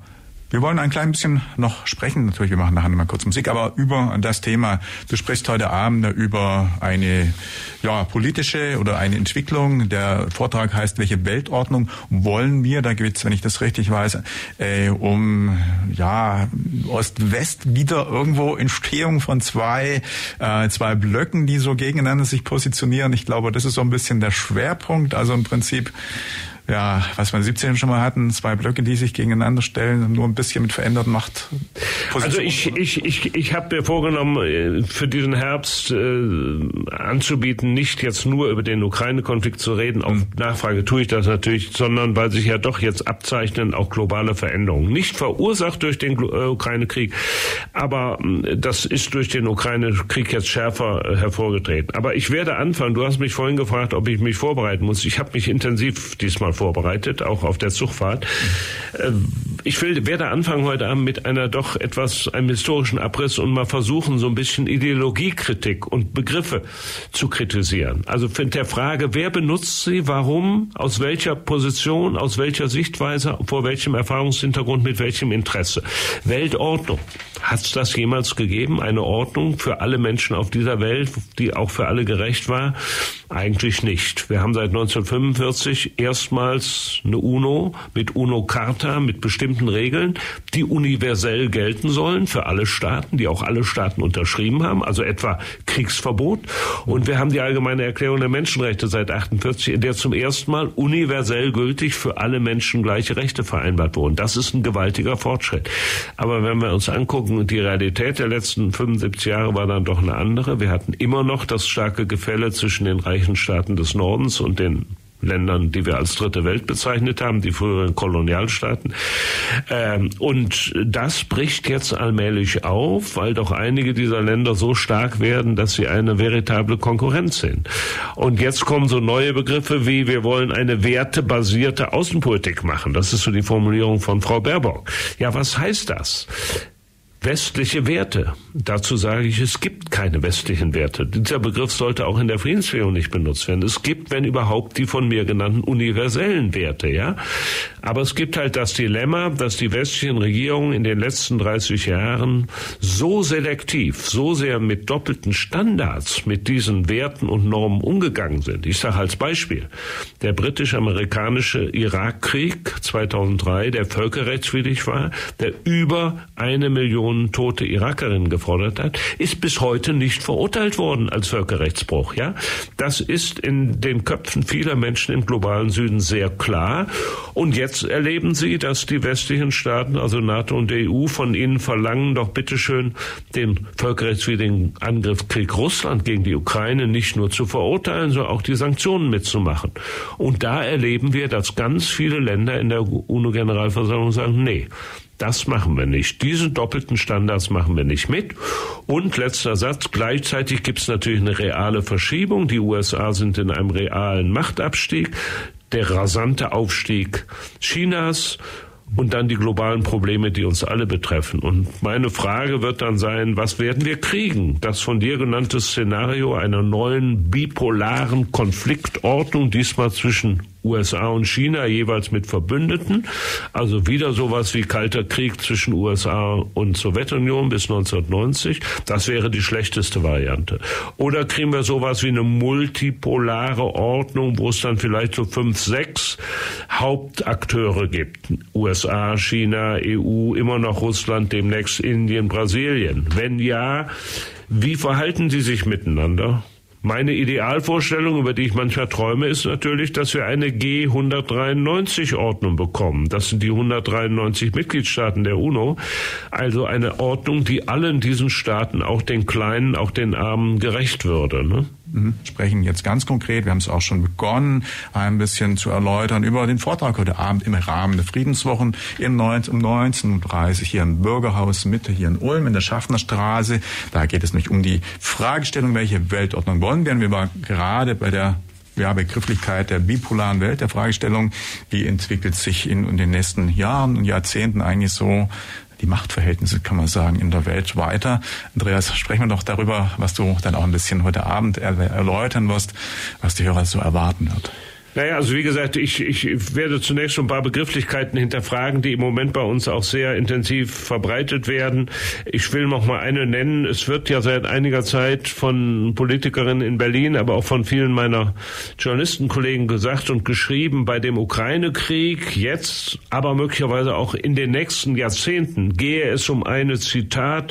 Wir wollen ein klein bisschen noch sprechen, natürlich, wir machen nachher noch mal kurz Musik, aber über das Thema. Du sprichst heute Abend über eine ja, politische oder eine Entwicklung. Der Vortrag heißt, welche Weltordnung wollen wir? Da geht es, wenn ich das richtig weiß, äh, um ja Ost-West, wieder irgendwo Entstehung von zwei, äh, zwei Blöcken, die so gegeneinander sich positionieren. Ich glaube, das ist so ein bisschen der Schwerpunkt. Also im Prinzip, ja, was wir siebzehn schon mal hatten, zwei Blöcke, die sich gegeneinander stellen, nur ein bisschen mit veränderten Macht. Also ich ich ich ich habe mir vorgenommen, für diesen Herbst äh, anzubieten, nicht jetzt nur über den Ukraine-Konflikt zu reden, auf mhm. Nachfrage tue ich das natürlich, sondern weil sich ja doch jetzt abzeichnen auch globale Veränderungen. Nicht verursacht durch den äh, Ukraine-Krieg, aber äh, das ist durch den Ukraine-Krieg jetzt schärfer äh, hervorgetreten. Aber ich werde anfangen, du hast mich vorhin gefragt, ob ich mich vorbereiten muss. Ich habe mich intensiv diesmal vorbereitet, auch auf der Zugfahrt. Ich will, werde anfangen heute Abend mit einer doch etwas, einem historischen Abriss und mal versuchen, so ein bisschen Ideologiekritik und Begriffe zu kritisieren. Also für der Frage, wer benutzt sie, warum, aus welcher Position, aus welcher Sichtweise, vor welchem Erfahrungshintergrund, mit welchem Interesse. Weltordnung. Hat es das jemals gegeben? Eine Ordnung für alle Menschen auf dieser Welt, die auch für alle gerecht war? Eigentlich nicht. Wir haben seit neunzehnhundertfünfundvierzig erstmals eine UNO mit UNO-Charta, mit bestimmten Regeln, die universell gelten sollen für alle Staaten, die auch alle Staaten unterschrieben haben, also etwa Kriegsverbot. Und wir haben die Allgemeine Erklärung der Menschenrechte seit achtundvierzig, in der zum ersten Mal universell gültig für alle Menschen gleiche Rechte vereinbart wurden. Das ist ein gewaltiger Fortschritt. Aber wenn wir uns angucken, die Realität der letzten fünfundsiebzig Jahre war dann doch eine andere. Wir hatten immer noch das starke Gefälle zwischen den reichen Staaten des Nordens und den Ländern, die wir als dritte Welt bezeichnet haben, die früheren Kolonialstaaten. Ähm, und das bricht jetzt allmählich auf, weil doch einige dieser Länder so stark werden, dass sie eine veritable Konkurrenz sind. Und jetzt kommen so neue Begriffe wie, wir wollen eine wertebasierte Außenpolitik machen. Das ist so die Formulierung von Frau Baerbock. Ja, was heißt das? Westliche Werte. Dazu sage ich, es gibt keine westlichen Werte. Dieser Begriff sollte auch in der Friedensbewegung nicht benutzt werden. Es gibt, wenn überhaupt, die von mir genannten universellen Werte, ja. Aber es gibt halt das Dilemma, dass die westlichen Regierungen in den letzten dreißig Jahren so selektiv, so sehr mit doppelten Standards mit diesen Werten und Normen umgegangen sind. Ich sage als Beispiel, der britisch-amerikanische Irakkrieg zweitausenddrei, der völkerrechtswidrig war, der über eine Million tote Irakerinnen gefordert hat, ist bis heute nicht verurteilt worden als Völkerrechtsbruch. Ja, das ist in den Köpfen vieler Menschen im globalen Süden sehr klar. Und jetzt erleben sie, dass die westlichen Staaten, also NATO und die E U, von ihnen verlangen, doch bitteschön den völkerrechtswidrigen Angriffskrieg Russland gegen die Ukraine nicht nur zu verurteilen, sondern auch die Sanktionen mitzumachen. Und da erleben wir, dass ganz viele Länder in der UNO-Generalversammlung sagen, nee, das machen wir nicht. Diese doppelten Standards machen wir nicht mit. Und letzter Satz, gleichzeitig gibt es natürlich eine reale Verschiebung. Die U S A sind in einem realen Machtabstieg. Der rasante Aufstieg Chinas und dann die globalen Probleme, die uns alle betreffen. Und meine Frage wird dann sein, was werden wir kriegen? Das von dir genannte Szenario einer neuen bipolaren Konfliktordnung, diesmal zwischen U S A und China, jeweils mit Verbündeten. Also wieder sowas wie Kalter Krieg zwischen U S A und Sowjetunion bis neunzehnhundertneunzig. Das wäre die schlechteste Variante. Oder kriegen wir sowas wie eine multipolare Ordnung, wo es dann vielleicht so fünf, sechs Hauptakteure gibt. U S A, China, E U, immer noch Russland, demnächst Indien, Brasilien. Wenn ja, wie verhalten sie sich miteinander? Meine Idealvorstellung, über die ich manchmal träume, ist natürlich, dass wir eine G hundertdreiundneunzig Ordnung bekommen. Das sind die hundertdreiundneunzig Mitgliedstaaten der UNO. Also eine Ordnung, die allen diesen Staaten, auch den Kleinen, auch den Armen, gerecht würde, ne? Mhm. Sprechen jetzt ganz konkret, wir haben es auch schon begonnen, ein bisschen zu erläutern über den Vortrag heute Abend im Rahmen der Friedenswochen um neunzehn Uhr dreißig hier im Bürgerhaus Mitte, hier in Ulm, in der Schaffnerstraße. Da geht es nämlich um die Fragestellung, welche Weltordnung wollen wir. Und wir waren gerade bei der ja, Begrifflichkeit der bipolaren Welt, der Fragestellung, wie entwickelt sich in, in den nächsten Jahren und Jahrzehnten eigentlich so die Machtverhältnisse, kann man sagen, in der Welt weiter. Andreas, sprechen wir doch darüber, was du dann auch ein bisschen heute Abend erläutern wirst, was die Hörer so erwarten wird. Naja, also wie gesagt, ich, ich werde zunächst schon ein paar Begrifflichkeiten hinterfragen, die im Moment bei uns auch sehr intensiv verbreitet werden. Ich will noch mal eine nennen. Es wird ja seit einiger Zeit von Politikerinnen in Berlin, aber auch von vielen meiner Journalistenkollegen gesagt und geschrieben, bei dem Ukraine-Krieg jetzt, aber möglicherweise auch in den nächsten Jahrzehnten gehe es um eine, Zitat,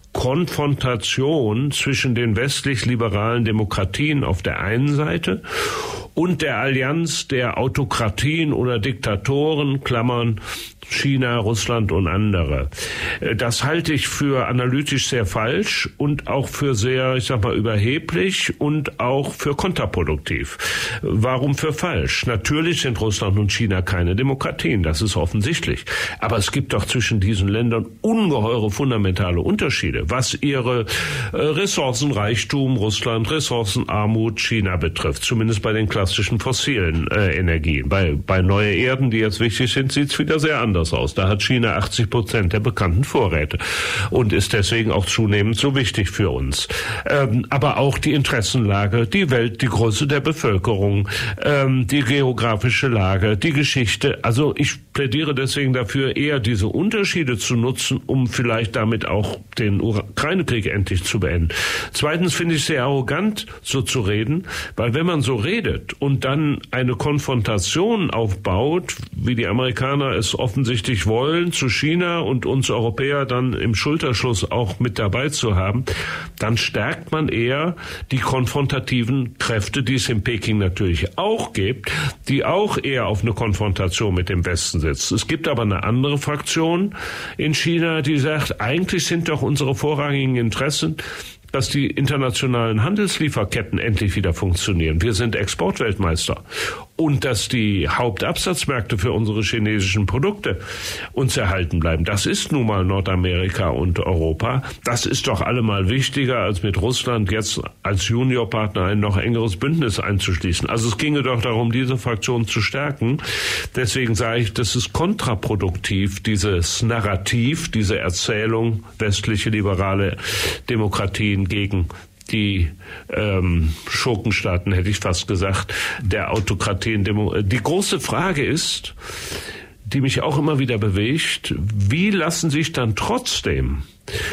Konfrontation zwischen den westlich-liberalen Demokratien auf der einen Seite und der Allianz der Autokratien oder Diktatoren, Klammern, China, Russland und andere. Das halte ich für analytisch sehr falsch und auch für sehr, ich sag mal, überheblich und auch für kontraproduktiv. Warum für falsch? Natürlich sind Russland und China keine Demokratien, das ist offensichtlich. Aber es gibt doch zwischen diesen Ländern ungeheure fundamentale Unterschiede, was ihre äh, Ressourcenreichtum, Russland, Ressourcenarmut, China betrifft, zumindest bei den klassischen fossilen äh, Energien. Bei, bei neue Erden, die jetzt wichtig sind, sieht es wieder sehr anders aus. Da hat China achtzig Prozent der bekannten Vorräte und ist deswegen auch zunehmend so wichtig für uns. Ähm, aber auch die Interessenlage, die Welt, die Größe der Bevölkerung, ähm, die geografische Lage, die Geschichte. Also ich plädiere deswegen dafür, eher diese Unterschiede zu nutzen, um vielleicht damit auch den Ukraine-Krieg endlich zu beenden. Zweitens finde ich sehr arrogant, so zu reden, weil wenn man so redet und dann eine Konfrontation aufbaut, wie die Amerikaner es offensichtlich wollen, zu China und uns Europäer dann im Schulterschluss auch mit dabei zu haben, dann stärkt man eher die konfrontativen Kräfte, die es in Peking natürlich auch gibt, die auch eher auf eine Konfrontation mit dem Westen setzt. Es gibt aber eine andere Fraktion in China, die sagt, eigentlich sind doch unsere vorrangigen Interessen, dass die internationalen Handelslieferketten endlich wieder funktionieren. Wir sind Exportweltmeister. Und dass die Hauptabsatzmärkte für unsere chinesischen Produkte uns erhalten bleiben. Das ist nun mal Nordamerika und Europa. Das ist doch allemal wichtiger, als mit Russland jetzt als Juniorpartner ein noch engeres Bündnis einzuschließen. Also es ginge doch darum, diese Fraktion zu stärken. Deswegen sage ich, das ist kontraproduktiv, dieses Narrativ, diese Erzählung, westliche liberale Demokratien gegen die ähm, Schurkenstaaten, hätte ich fast gesagt, der Autokratien. Die große Frage ist, die mich auch immer wieder bewegt, wie lassen sich dann trotzdem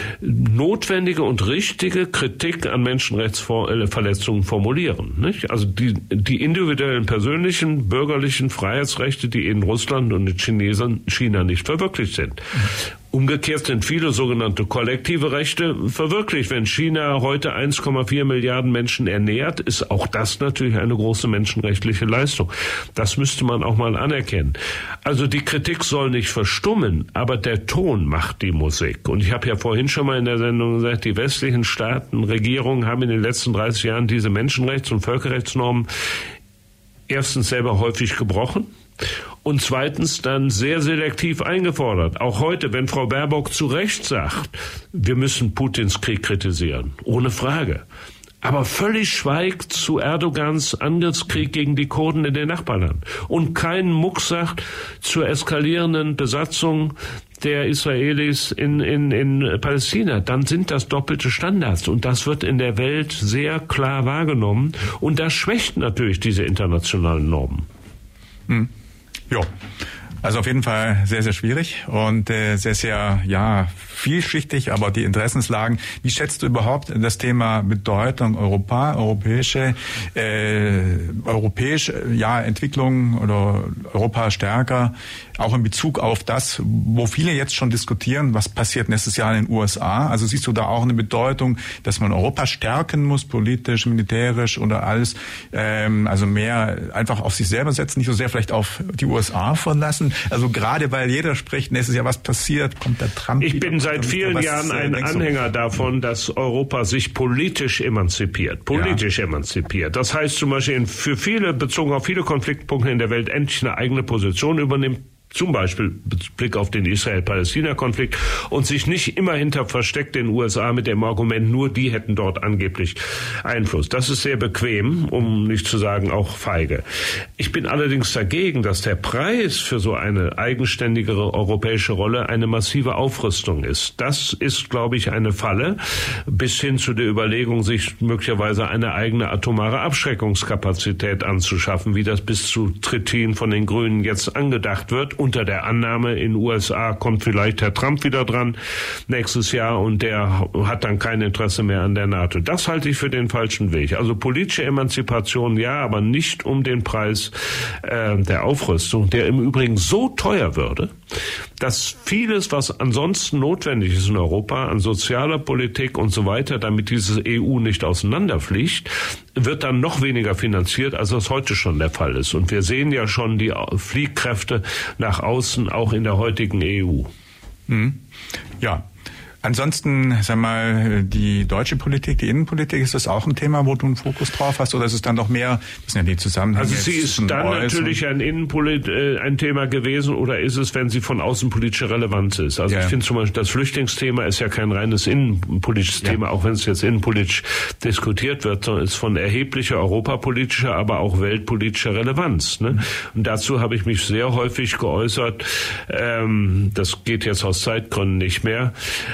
notwendige und richtige Kritik an Menschenrechtsverletzungen formulieren, nicht? Also die, die individuellen, persönlichen, bürgerlichen Freiheitsrechte, die in Russland und in Chinesen, China nicht verwirklicht sind. Umgekehrt sind viele sogenannte kollektive Rechte verwirklicht. Wenn China heute eins Komma vier Milliarden Menschen ernährt, ist auch das natürlich eine große menschenrechtliche Leistung. Das müsste man auch mal anerkennen. Also die Kritik soll nicht verstummen, aber der Ton macht die Musik. Und ich habe ja vorhin schon mal in der Sendung gesagt, die westlichen Staaten, Regierungen haben in den letzten dreißig Jahren diese Menschenrechts- und Völkerrechtsnormen erstens selber häufig gebrochen und zweitens dann sehr selektiv eingefordert. Auch heute, wenn Frau Baerbock zu Recht sagt, wir müssen Putins Krieg kritisieren, ohne Frage. Aber völlig schweigt zu Erdogans Angriffskrieg gegen die Kurden in den Nachbarländern. Und keinen Muck sagt zur eskalierenden Besatzung der Israelis in, in, in Palästina. Dann sind das doppelte Standards. Und das wird in der Welt sehr klar wahrgenommen. Und das schwächt natürlich diese internationalen Normen. Hm. Ja. Also auf jeden Fall sehr, sehr schwierig und äh, sehr, sehr, ja, vielschichtig, aber die Interessenslagen. Wie schätzt du überhaupt das Thema Bedeutung Europa, europäische, äh, europäische, ja, Entwicklung oder Europa stärker, auch in Bezug auf das, wo viele jetzt schon diskutieren, was passiert nächstes Jahr in den U S A? Also siehst du da auch eine Bedeutung, dass man Europa stärken muss, politisch, militärisch oder alles, ähm, also mehr einfach auf sich selber setzen, nicht so sehr vielleicht auf die U S A verlassen? Also gerade weil jeder spricht, nächstes Jahr was passiert, kommt der Trump. Ich bin seit vielen was, Jahren ein äh, Anhänger davon, dass Europa sich politisch emanzipiert. Politisch ja. emanzipiert. Das heißt zum Beispiel für viele, bezogen auf viele Konfliktpunkte in der Welt, endlich eine eigene Position übernimmt. zum Beispiel mit Blick auf den Israel-Palästina-Konflikt, und sich nicht immer hinter versteckten U S A mit dem Argument, nur die hätten dort angeblich Einfluss. Das ist sehr bequem, um nicht zu sagen auch feige. Ich bin allerdings dagegen, dass der Preis für so eine eigenständigere europäische Rolle eine massive Aufrüstung ist. Das ist, glaube ich, eine Falle, bis hin zu der Überlegung, sich möglicherweise eine eigene atomare Abschreckungskapazität anzuschaffen, wie das bis zu Trittin von den Grünen jetzt angedacht wird, unter der Annahme, in den U S A kommt vielleicht Herr Trump wieder dran nächstes Jahr und der hat dann kein Interesse mehr an der NATO. Das halte ich für den falschen Weg. Also politische Emanzipation ja, aber nicht um den Preis äh, der Aufrüstung, der im Übrigen so teuer würde, dass vieles, was ansonsten notwendig ist in Europa, an sozialer Politik und so weiter, damit diese E U nicht auseinanderfliegt, wird dann noch weniger finanziert, als das heute schon der Fall ist. Und wir sehen ja schon die Fliehkräfte nach außen, auch in der heutigen E U. Mhm. Ja. Ansonsten, sag mal, die deutsche Politik, die Innenpolitik, ist das auch ein Thema, wo du einen Fokus drauf hast, oder ist es dann noch mehr, das sind ja die Zusammenhänge? Also sie ist dann natürlich ein Innenpolit, äh, ein Thema gewesen, oder ist es, wenn sie von außenpolitischer Relevanz ist? Also ja. Ich finde zum Beispiel, das Flüchtlingsthema ist ja kein reines innenpolitisches ja. Thema, auch wenn es jetzt innenpolitisch diskutiert wird, sondern ist von erheblicher europapolitischer, aber auch weltpolitischer Relevanz. Ne? Mhm. Und dazu habe ich mich sehr häufig geäußert, ähm, das geht jetzt aus Zeitgründen nicht mehr.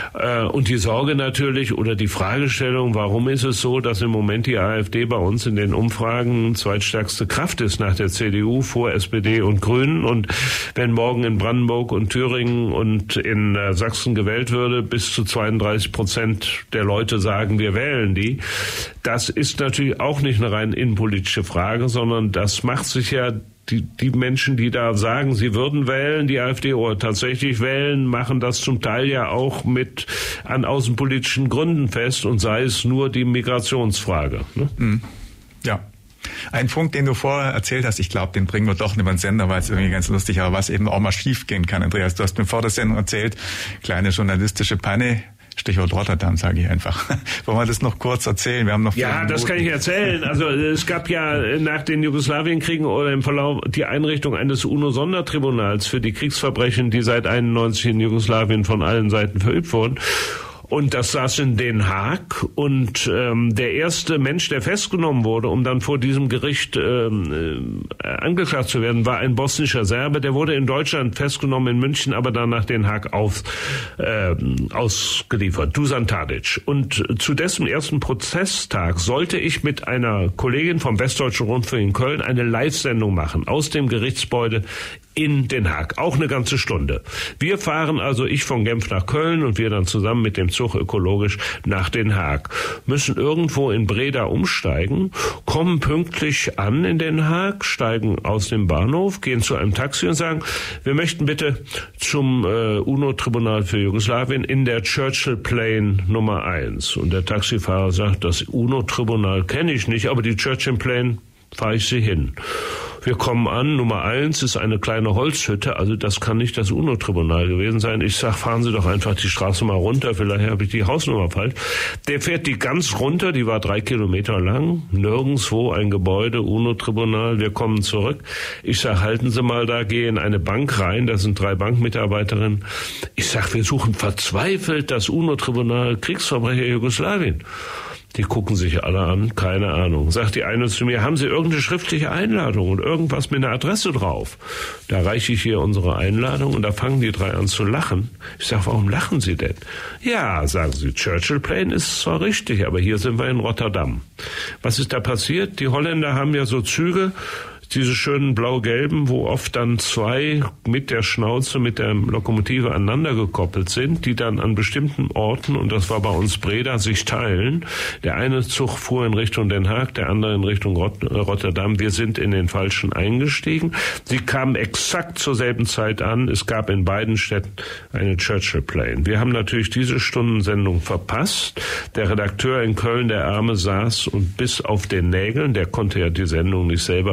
Und die Sorge natürlich oder die Fragestellung, warum ist es so, dass im Moment die AfD bei uns in den Umfragen zweitstärkste Kraft ist nach der C D U, vor S P D und Grünen, und wenn morgen in Brandenburg und Thüringen und in Sachsen gewählt würde, bis zu zweiunddreißig Prozent der Leute sagen, wir wählen die. Das ist natürlich auch nicht eine rein innenpolitische Frage, sondern das macht sich ja Die, die Menschen, die da sagen, sie würden wählen, die AfD oder tatsächlich wählen, machen das zum Teil ja auch mit an außenpolitischen Gründen fest, und sei es nur die Migrationsfrage. Ne? Ja. Ein Punkt, den du vorher erzählt hast, ich glaube, den bringen wir doch nicht über den Sender, weil es irgendwie ganz lustig ist, aber was eben auch mal schief gehen kann, Andreas. Du hast mir vor der Sendung erzählt, kleine journalistische Panne. Stichwort Rotterdam, sage ich einfach. Wollen wir das noch kurz erzählen? Wir haben noch ja, das kann ich erzählen. Also es gab ja nach den Jugoslawienkriegen oder im Verlauf die Einrichtung eines UNO-Sondertribunals für die Kriegsverbrechen, die seit einundneunzig in Jugoslawien von allen Seiten verübt wurden. Und das saß in Den Haag, und ähm, der erste Mensch, der festgenommen wurde, um dann vor diesem Gericht ähm, äh, angeklagt zu werden, war ein bosnischer Serbe. Der wurde in Deutschland festgenommen, in München, aber dann nach Den Haag auf, äh, ausgeliefert, Dusan Tadic. Und zu dessen ersten Prozesstag sollte ich mit einer Kollegin vom Westdeutschen Rundfunk in Köln eine Live-Sendung machen aus dem Gerichtsgebäude in Den Haag, auch eine ganze Stunde. Wir fahren also, ich von Genf nach Köln und wir dann zusammen mit dem Zug ökologisch nach Den Haag, müssen irgendwo in Breda umsteigen, kommen pünktlich an in Den Haag, steigen aus dem Bahnhof, gehen zu einem Taxi und sagen, wir möchten bitte zum äh, UNO-Tribunal für Jugoslawien in der Churchill Plane Nummer eins. Und der Taxifahrer sagt, das UNO-Tribunal kenne ich nicht, aber die Churchill Plane fahre ich sie hin. Wir kommen an, Nummer eins ist eine kleine Holzhütte, also das kann nicht das UNO-Tribunal gewesen sein. Ich sag, fahren Sie doch einfach die Straße mal runter, vielleicht habe ich die Hausnummer falsch. Der fährt die ganz runter, die war drei Kilometer lang, nirgendwo ein Gebäude, UNO-Tribunal, wir kommen zurück. Ich sag, halten Sie mal da, gehe in eine Bank rein, da sind drei Bankmitarbeiterinnen. Ich sag, wir suchen verzweifelt das UNO-Tribunal Kriegsverbrecher Jugoslawien. Die gucken sich alle an, keine Ahnung. Sagt die eine zu mir, haben Sie irgendeine schriftliche Einladung und irgendwas mit einer Adresse drauf? Da reiche ich hier unsere Einladung und da fangen die drei an zu lachen. Ich sage, warum lachen Sie denn? Ja, sagen sie, Churchill Plane ist zwar richtig, aber hier sind wir in Rotterdam. Was ist da passiert? Die Holländer haben ja so Züge, diese schönen blau-gelben, wo oft dann zwei mit der Schnauze, mit der Lokomotive aneinander gekoppelt sind, die dann an bestimmten Orten, und das war bei uns Breda, sich teilen. Der eine Zug fuhr in Richtung Den Haag, der andere in Richtung Rot- Rotterdam. Wir sind in den falschen eingestiegen. Sie kamen exakt zur selben Zeit an. Es gab in beiden Städten eine Churchill Plane. Wir haben natürlich diese Stundensendung verpasst. Der Redakteur in Köln, der Arme, saß und bis auf den Nägeln, der konnte ja die Sendung nicht selber füllen.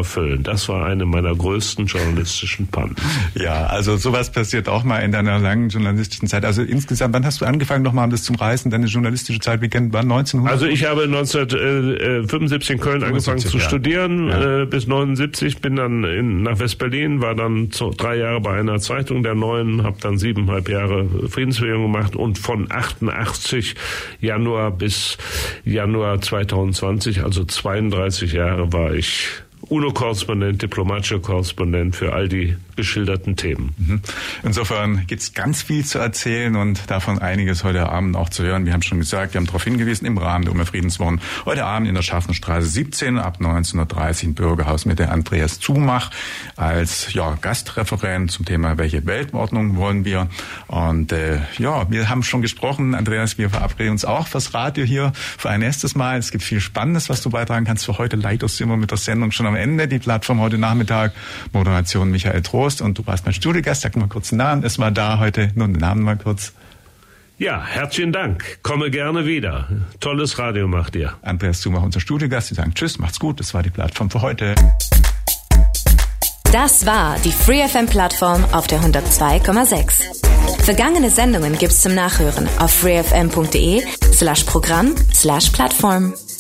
Köln. Das war eine meiner größten journalistischen Pannen. Ja, also sowas passiert auch mal in deiner langen journalistischen Zeit. Also insgesamt, wann hast du angefangen, nochmal um das zum Reißen, deine journalistische Zeit, wie kennt man, neunzehnhundert? Also ich habe neunzehnhundertfünfundsiebzig in Köln angefangen zu ja. studieren, ja. äh, bis neunundsiebzig, bin dann in, nach West-Berlin, war dann so drei Jahre bei einer Zeitung der Neuen, habe dann siebeneinhalb Jahre Friedensbewegung gemacht und von achtundachtzig Januar bis Januar zweitausendzwanzig, also zweiunddreißig Jahre, war ich UNO-Korrespondent, diplomatischer Korrespondent für all die geschilderten Themen. Insofern gibt es ganz viel zu erzählen und davon einiges heute Abend auch zu hören. Wir haben schon gesagt, wir haben darauf hingewiesen, im Rahmen der UNO-Friedenswochen heute Abend in der Schaffenstraße siebzehn ab neunzehn Uhr dreißig im Bürgerhaus mit der Andreas Zumach als ja, Gastreferent zum Thema, welche Weltordnung wollen wir. Und äh, ja, wir haben schon gesprochen, Andreas, wir verabreden uns auch fürs Radio hier für ein nächstes Mal. Es gibt viel Spannendes, was du beitragen kannst für heute. Leider sind wir mit der Sendung schon am Ende. Die Plattform heute Nachmittag, Moderation Michael Trost. Und du warst mein Studiogast, sag mal kurz den Namen, es war da heute, nur den Namen mal kurz. Ja, herzlichen Dank, komme gerne wieder. Tolles Radio macht ihr. Andreas Zumach, unser Studiogast, die sagen tschüss, macht's gut, das war die Plattform für heute. Das war die Free F M-Plattform auf der hundertzwei Komma sechs. Vergangene Sendungen gibt's zum Nachhören auf freefm punkt de slash Programm slash Plattform.